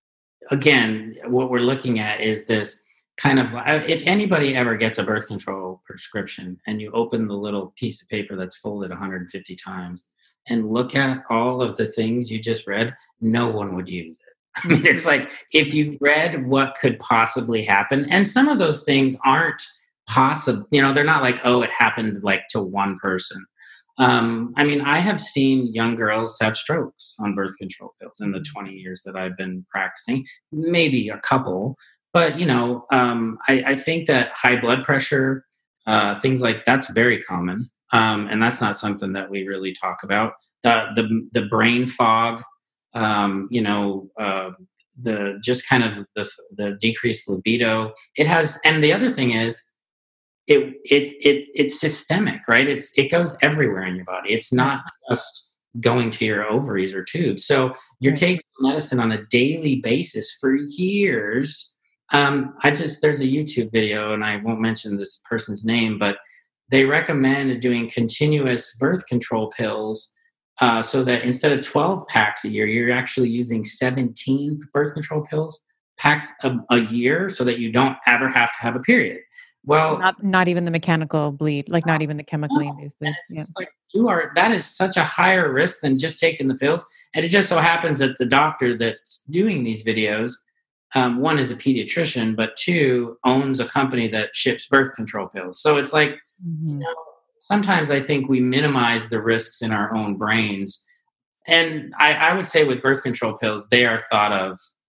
again, what we're looking at is this kind of, if anybody ever gets a birth control prescription and you open the little piece of paper that's folded one hundred fifty times and look at all of the things you just read, no one would use it. I mean, it's like if you read what could possibly happen, and some of those things aren't possible, you know, they're not like, oh, it happened like to one person. Um, I mean, I have seen young girls have strokes on birth control pills in the twenty years that I've been practicing, maybe a couple, but, you know, um, I, I think that high blood pressure, uh, things like that's very common. Um, and that's not something that we really talk about. The, the, the brain fog, um, you know, uh, the, just kind of the, the decreased libido it has. And the other thing is, It it it it's systemic, right? It's it goes everywhere in your body. It's not just going to your ovaries or tubes. So you're Right. taking medicine on a daily basis for years. Um, I just there's a YouTube video, and I won't mention this person's name, but they recommend doing continuous birth control pills, uh, so that instead of twelve packs a year, you're actually using seventeen birth control pills packs a, a year, so that you don't ever have to have a period. So Well, not not even the mechanical bleed, like not even the chemically no, induced and bleed. it's Yeah. just like you are. That is such a higher risk than just taking the pills. And it just so happens that the doctor that's doing these videos, um, one is a pediatrician, but two owns a company that ships birth control pills. So it's like, you Mhm. know, sometimes I think we minimize the risks in our own brains. And I, I would say with birth control pills, they are thought of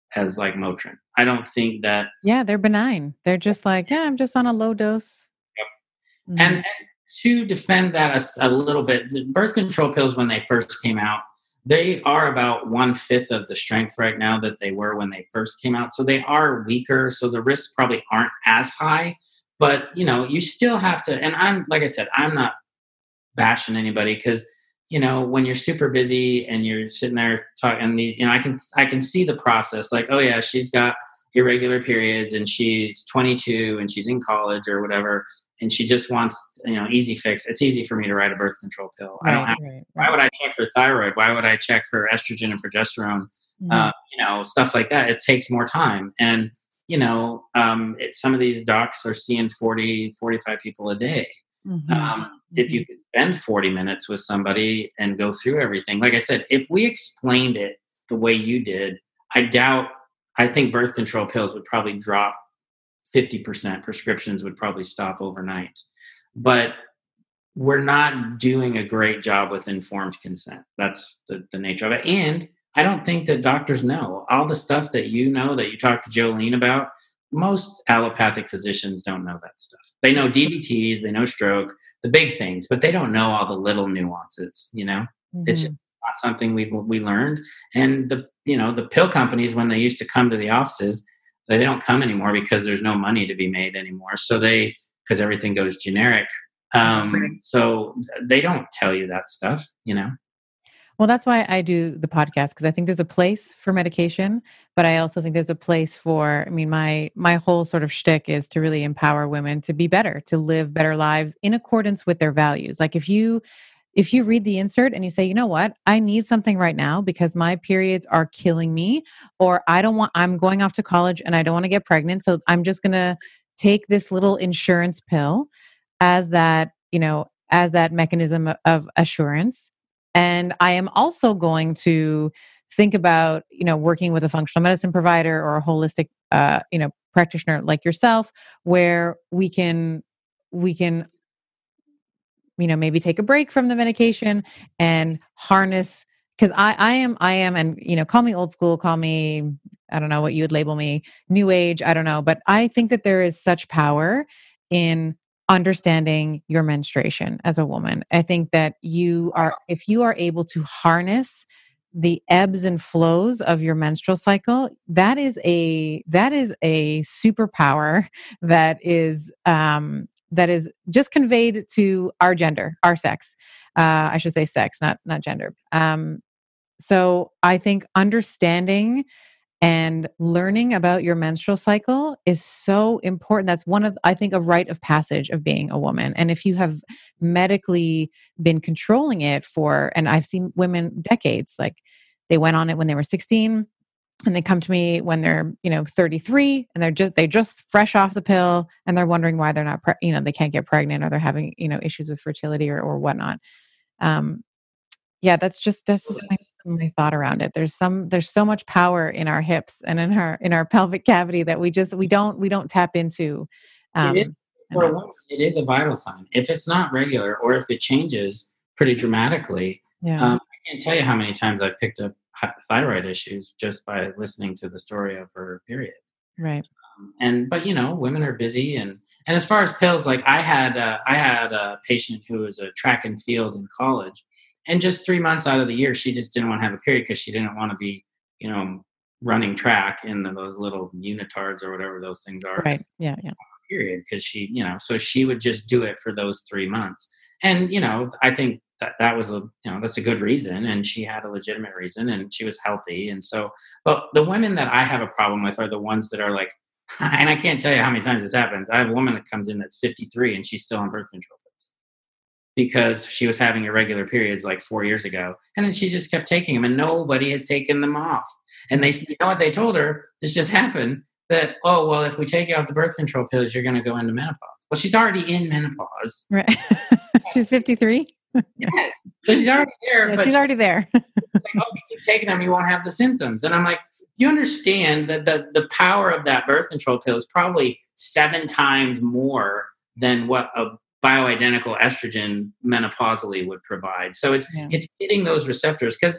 as like Motrin. I don't think that. Yeah, they're benign. They're just like, yeah, I'm just on a low dose. Yep. Mm-hmm. And, and to defend that a, a little bit, the birth control pills, when they first came out, they are about one fifth of the strength right now that they were when they first came out. So they are weaker. So the risks probably aren't as high, but you know, you still have to, and I'm, like I said, I'm not bashing anybody, because, you know, when you're super busy and you're sitting there talking, and these, you know, I can, I can see the process, like, oh yeah, she's got irregular periods and she's twenty-two and she's in college or whatever, and she just wants, you know, easy fix. It's easy for me to write a birth control pill. Right, I don't have, right, right. why would I check her thyroid? Why would I check her estrogen and progesterone? Mm-hmm. Uh, you know, stuff like that. It takes more time. And, you know, um, it, some of these docs are seeing forty, forty-five people a day. Mm-hmm. Um, mm-hmm. If you could spend forty minutes with somebody and go through everything, like I said, if we explained it the way you did, I doubt, I think birth control pills would probably drop fifty percent. Prescriptions would probably stop overnight. But we're not doing a great job with informed consent. That's the, the nature of it. And I don't think that doctors know all the stuff that you know, that you talk to Jolene about. Most allopathic physicians don't know that stuff. They know D V Ts, they know stroke, the big things, but they don't know all the little nuances, you know? Mm-hmm. It's just not something we we learned. And the, you know, the pill companies, when they used to come to the offices, they don't come anymore because there's no money to be made anymore. So they, because everything goes generic. Um, so they don't tell you that stuff, you know? Well, that's why I do the podcast, because I think there's a place for medication, but I also think there's a place for, I mean, my, my whole sort of shtick is to really empower women to be better, to live better lives in accordance with their values. Like if you, if you read the insert and you say, you know what, I need something right now because my periods are killing me, or I don't want, I'm going off to college and I don't want to get pregnant. So I'm just going to take this little insurance pill as that, you know, as that mechanism of assurance. And I am also going to think about, you know, working with a functional medicine provider or a holistic, uh, you know, practitioner like yourself, where we can, we can, you know, maybe take a break from the medication and harness. Because I, I am, I am, and you know, call me old school, call me, I don't know what you would label me, new age, I don't know, but I think that there is such power in understanding your menstruation as a woman. I think that you are, if you are able to harness the ebbs and flows of your menstrual cycle, that is a, that is a superpower that is, um, that is just conveyed to our gender, our sex. Uh, I should say sex, not, not gender. Um, so I think understanding and learning about your menstrual cycle is so important. That's one of, I think, a rite of passage of being a woman. And if you have medically been controlling it for, and I've seen women decades, like they went on it when they were sixteen and they come to me when they're, you know, thirty-three and they're just, they just fresh off the pill and they're wondering why they're not, pre- you know, they can't get pregnant or they're having, you know, issues with fertility or, or whatnot. Um, Yeah, that's just that's just my, my thought around it. There's some there's so much power in our hips and in our in our pelvic cavity that we just we don't we don't tap into. Um, it, is, for a woman, it is a vital sign. If it's not regular or if it changes pretty dramatically, yeah. um, I can't tell you how many times I picked up thyroid issues just by listening to the story of her period. Right. Um, and but you know, women are busy, and and as far as pills, like I had uh, I had a patient who was a track and field in college. And just three months out of the year, she just didn't want to have a period because she didn't want to be, you know, running track in the, those little unitards or whatever those things are. Right. Yeah. Yeah. Period. Because she, you know, so she would just do it for those three months. And, you know, I think that that was a, you know, that's a good reason. And she had a legitimate reason and she was healthy. And so, but the women that I have a problem with are the ones that are like, and I can't tell you how many times this happens. I have a woman that comes in that's fifty-three and she's still on birth control because she was having irregular periods like four years ago. And then she just kept taking them and nobody has taken them off. And they, you know what they told her? This just happened that, oh, well, if we take you off the birth control pills, you're going to go into menopause. Well, she's already in menopause. Right. She's fifty-three. Yes. So she's already there. Yeah, but she's already there. It's like, oh, you keep taking them, you won't have the symptoms. And I'm like, you understand that the, the power of that birth control pill is probably seven times more than what a bioidentical estrogen menopausally would provide. So it's yeah. it's hitting those receptors because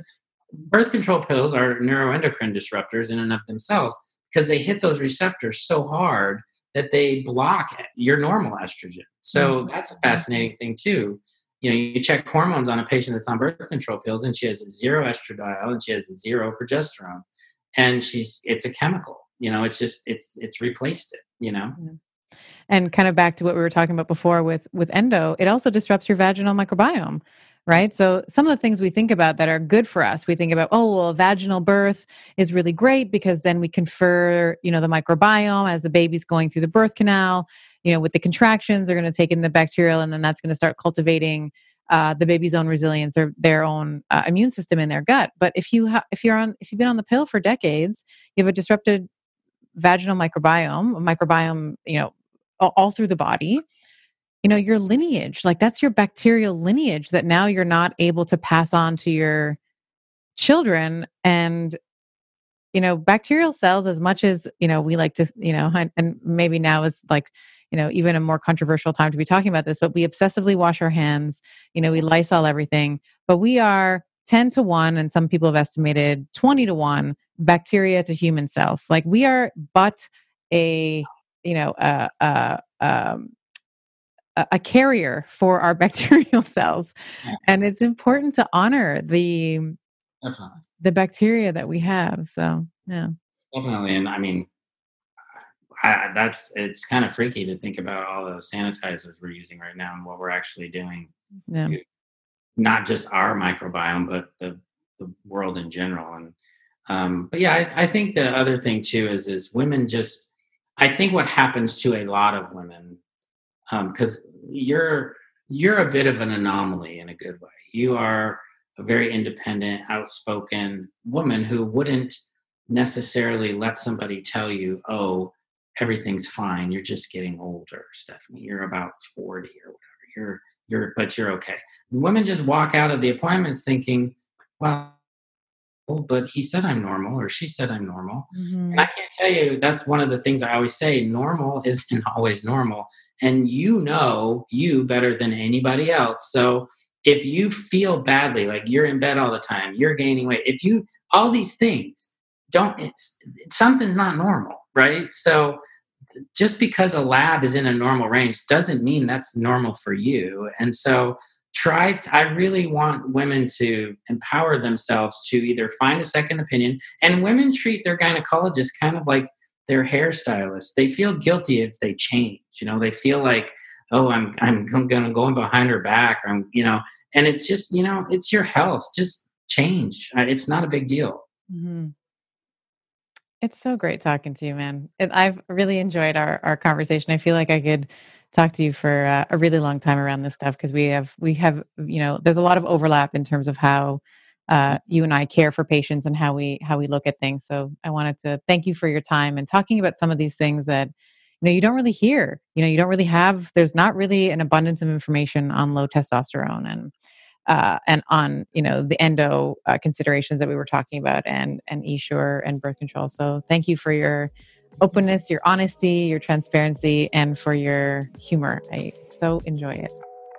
birth control pills are neuroendocrine disruptors in and of themselves because they hit those receptors so hard that they block your normal estrogen. So that's a fascinating thing too. You know, you check hormones on a patient that's on birth control pills, and she has zero estradiol and she has zero progesterone, and she's it's a chemical. You know, it's just it's it's replaced it. You know. And kind of back to what we were talking about before with with endo, it also disrupts your vaginal microbiome, right? So some of the things we think about that are good for us, we think about, oh, well, vaginal birth is really great because then we confer, you know, the microbiome as the baby's going through the birth canal. You know, with the contractions, they're going to take in the bacterial, and then that's going to start cultivating uh, the baby's own resilience or their own uh, immune system in their gut. But if you ha- if you're on if you've been on the pill for decades, you have a disrupted vaginal microbiome, a microbiome, you know, all, all through the body. You know, your lineage, like that's your bacterial lineage that now you're not able to pass on to your children. And, you know, bacterial cells, as much as, you know, we like to, you know, and, and maybe now is like, you know, even a more controversial time to be talking about this, but we obsessively wash our hands, you know, we Lysol everything, but we are ten to one, and some people have estimated twenty to one bacteria to human cells. Like we are but a, you know, a, a, um, a carrier for our bacterial cells. Yeah. And it's important to honor the Definitely. the bacteria that we have. So yeah. Definitely. And I mean, I, that's it's kind of freaky to think about all the sanitizers we're using right now and what we're actually doing. Yeah. To not just our microbiome, but the, the world in general. And um, but yeah, I, I think the other thing too is is women just I think what happens to a lot of women, because um, you're you're a bit of an anomaly in a good way. You are a very independent, outspoken woman who wouldn't necessarily let somebody tell you, "Oh, everything's fine. You're just getting older, Stephanie. You're about forty or whatever. You're you're, but you're okay." Women just walk out of the appointments thinking, "Well, but he said I'm normal, or she said I'm normal." Mm-hmm. And I can't tell you, that's one of the things I always say, normal isn't always normal. And you know you better than anybody else. So if you feel badly, like you're in bed all the time, you're gaining weight, if you, all these things, don't, it's, something's not normal, right? So just because a lab is in a normal range doesn't mean that's normal for you. And so try, I really want women to empower themselves to either find a second opinion, and women treat their gynecologist kind of like their hairstylist. They feel guilty if they change, you know, they feel like, oh, I'm, I'm going to go in behind her back, or I'm, you know, and it's just, you know, it's your health, just change. It's not a big deal. Mm-hmm. It's so great talking to you, man. It, I've really enjoyed our, our conversation. I feel like I could talk to you for uh, a really long time around this stuff, because we have, we have, you know, there's a lot of overlap in terms of how uh, you and I care for patients and how we, how we look at things. So I wanted to thank you for your time and talking about some of these things that, you know, you don't really hear, you know, you don't really have, there's not really an abundance of information on low testosterone and, uh, and on, you know, the endo uh, considerations that we were talking about, and, and Essure and birth control. So thank you for your openness, your honesty, your transparency, and for your humor. I so enjoy it.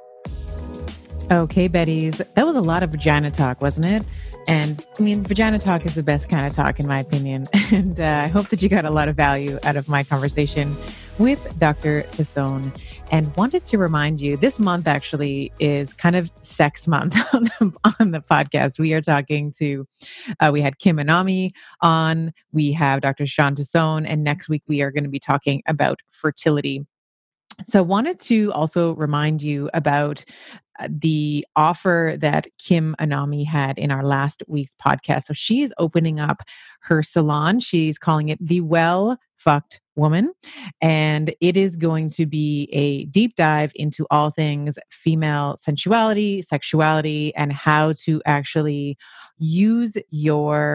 Okay, Betties, that was a lot of vagina talk, wasn't it? And I mean, vagina talk is the best kind of talk, in my opinion. And uh, I hope that you got a lot of value out of my conversation with Doctor Tassone. And wanted to remind you, this month actually is kind of sex month on the, on the podcast. We are talking to, uh, we had Kim Anami on, we have Doctor Sean Tassone, and next week we are going to be talking about fertility. So wanted to also remind you about the offer that Kim Anami had in our last week's podcast. So she is opening up her salon. She's calling it The Well Fucked Woman. And it is going to be a deep dive into all things female sensuality, sexuality, and how to actually use your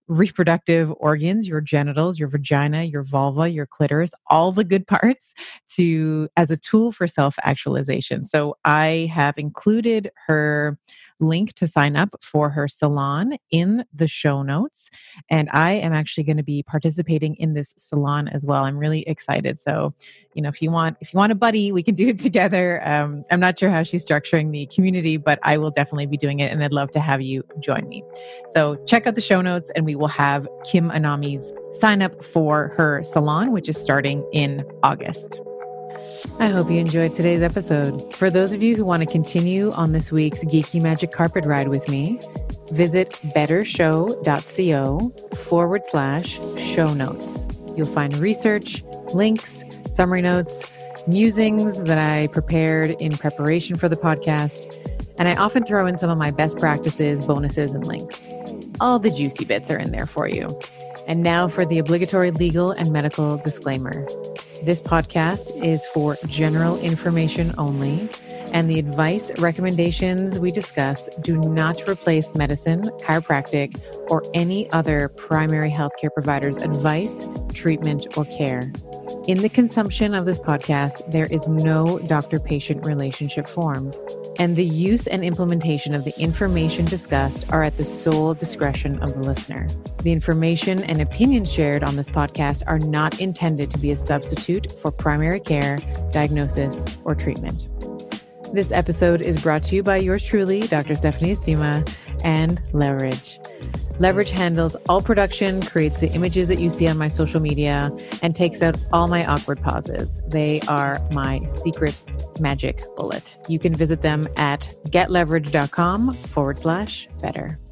reproductive organs, your genitals, your vagina, your vulva, your clitoris, all the good parts to as a tool for self-actualization. So I have included her link to sign up for her salon in the show notes. And I am actually going to be participating in this salon as well. I'm really excited. So, you know, if you want, if you want a buddy, we can do it together. Um, I'm not sure how she's structuring the community, but I will definitely be doing it. And I'd love to have you join me. So check out the show notes and we will have Kim Anami's sign up for her salon, which is starting in August. I hope you enjoyed today's episode. For those of you who want to continue on this week's Geeky Magic Carpet Ride with me, visit bettershow.co forward slash show notes. You'll find research, links, summary notes, musings that I prepared in preparation for the podcast, and I often throw in some of my best practices, bonuses, and links. All the juicy bits are in there for you. And now for the obligatory legal and medical disclaimer. This podcast is for general information only, and the advice recommendations we discuss do not replace medicine, chiropractic, or any other primary healthcare provider's advice, treatment, or care. In the consumption of this podcast, there is no doctor-patient relationship formed, and the use and implementation of the information discussed are at the sole discretion of the listener. The information and opinions shared on this podcast are not intended to be a substitute for primary care, diagnosis, or treatment. This episode is brought to you by yours truly, Doctor Stephanie Estima, and Leverage. Leverage handles all production, creates the images that you see on my social media, and takes out all my awkward pauses. They are my secret magic bullet. You can visit them at getleverage.com forward slash better.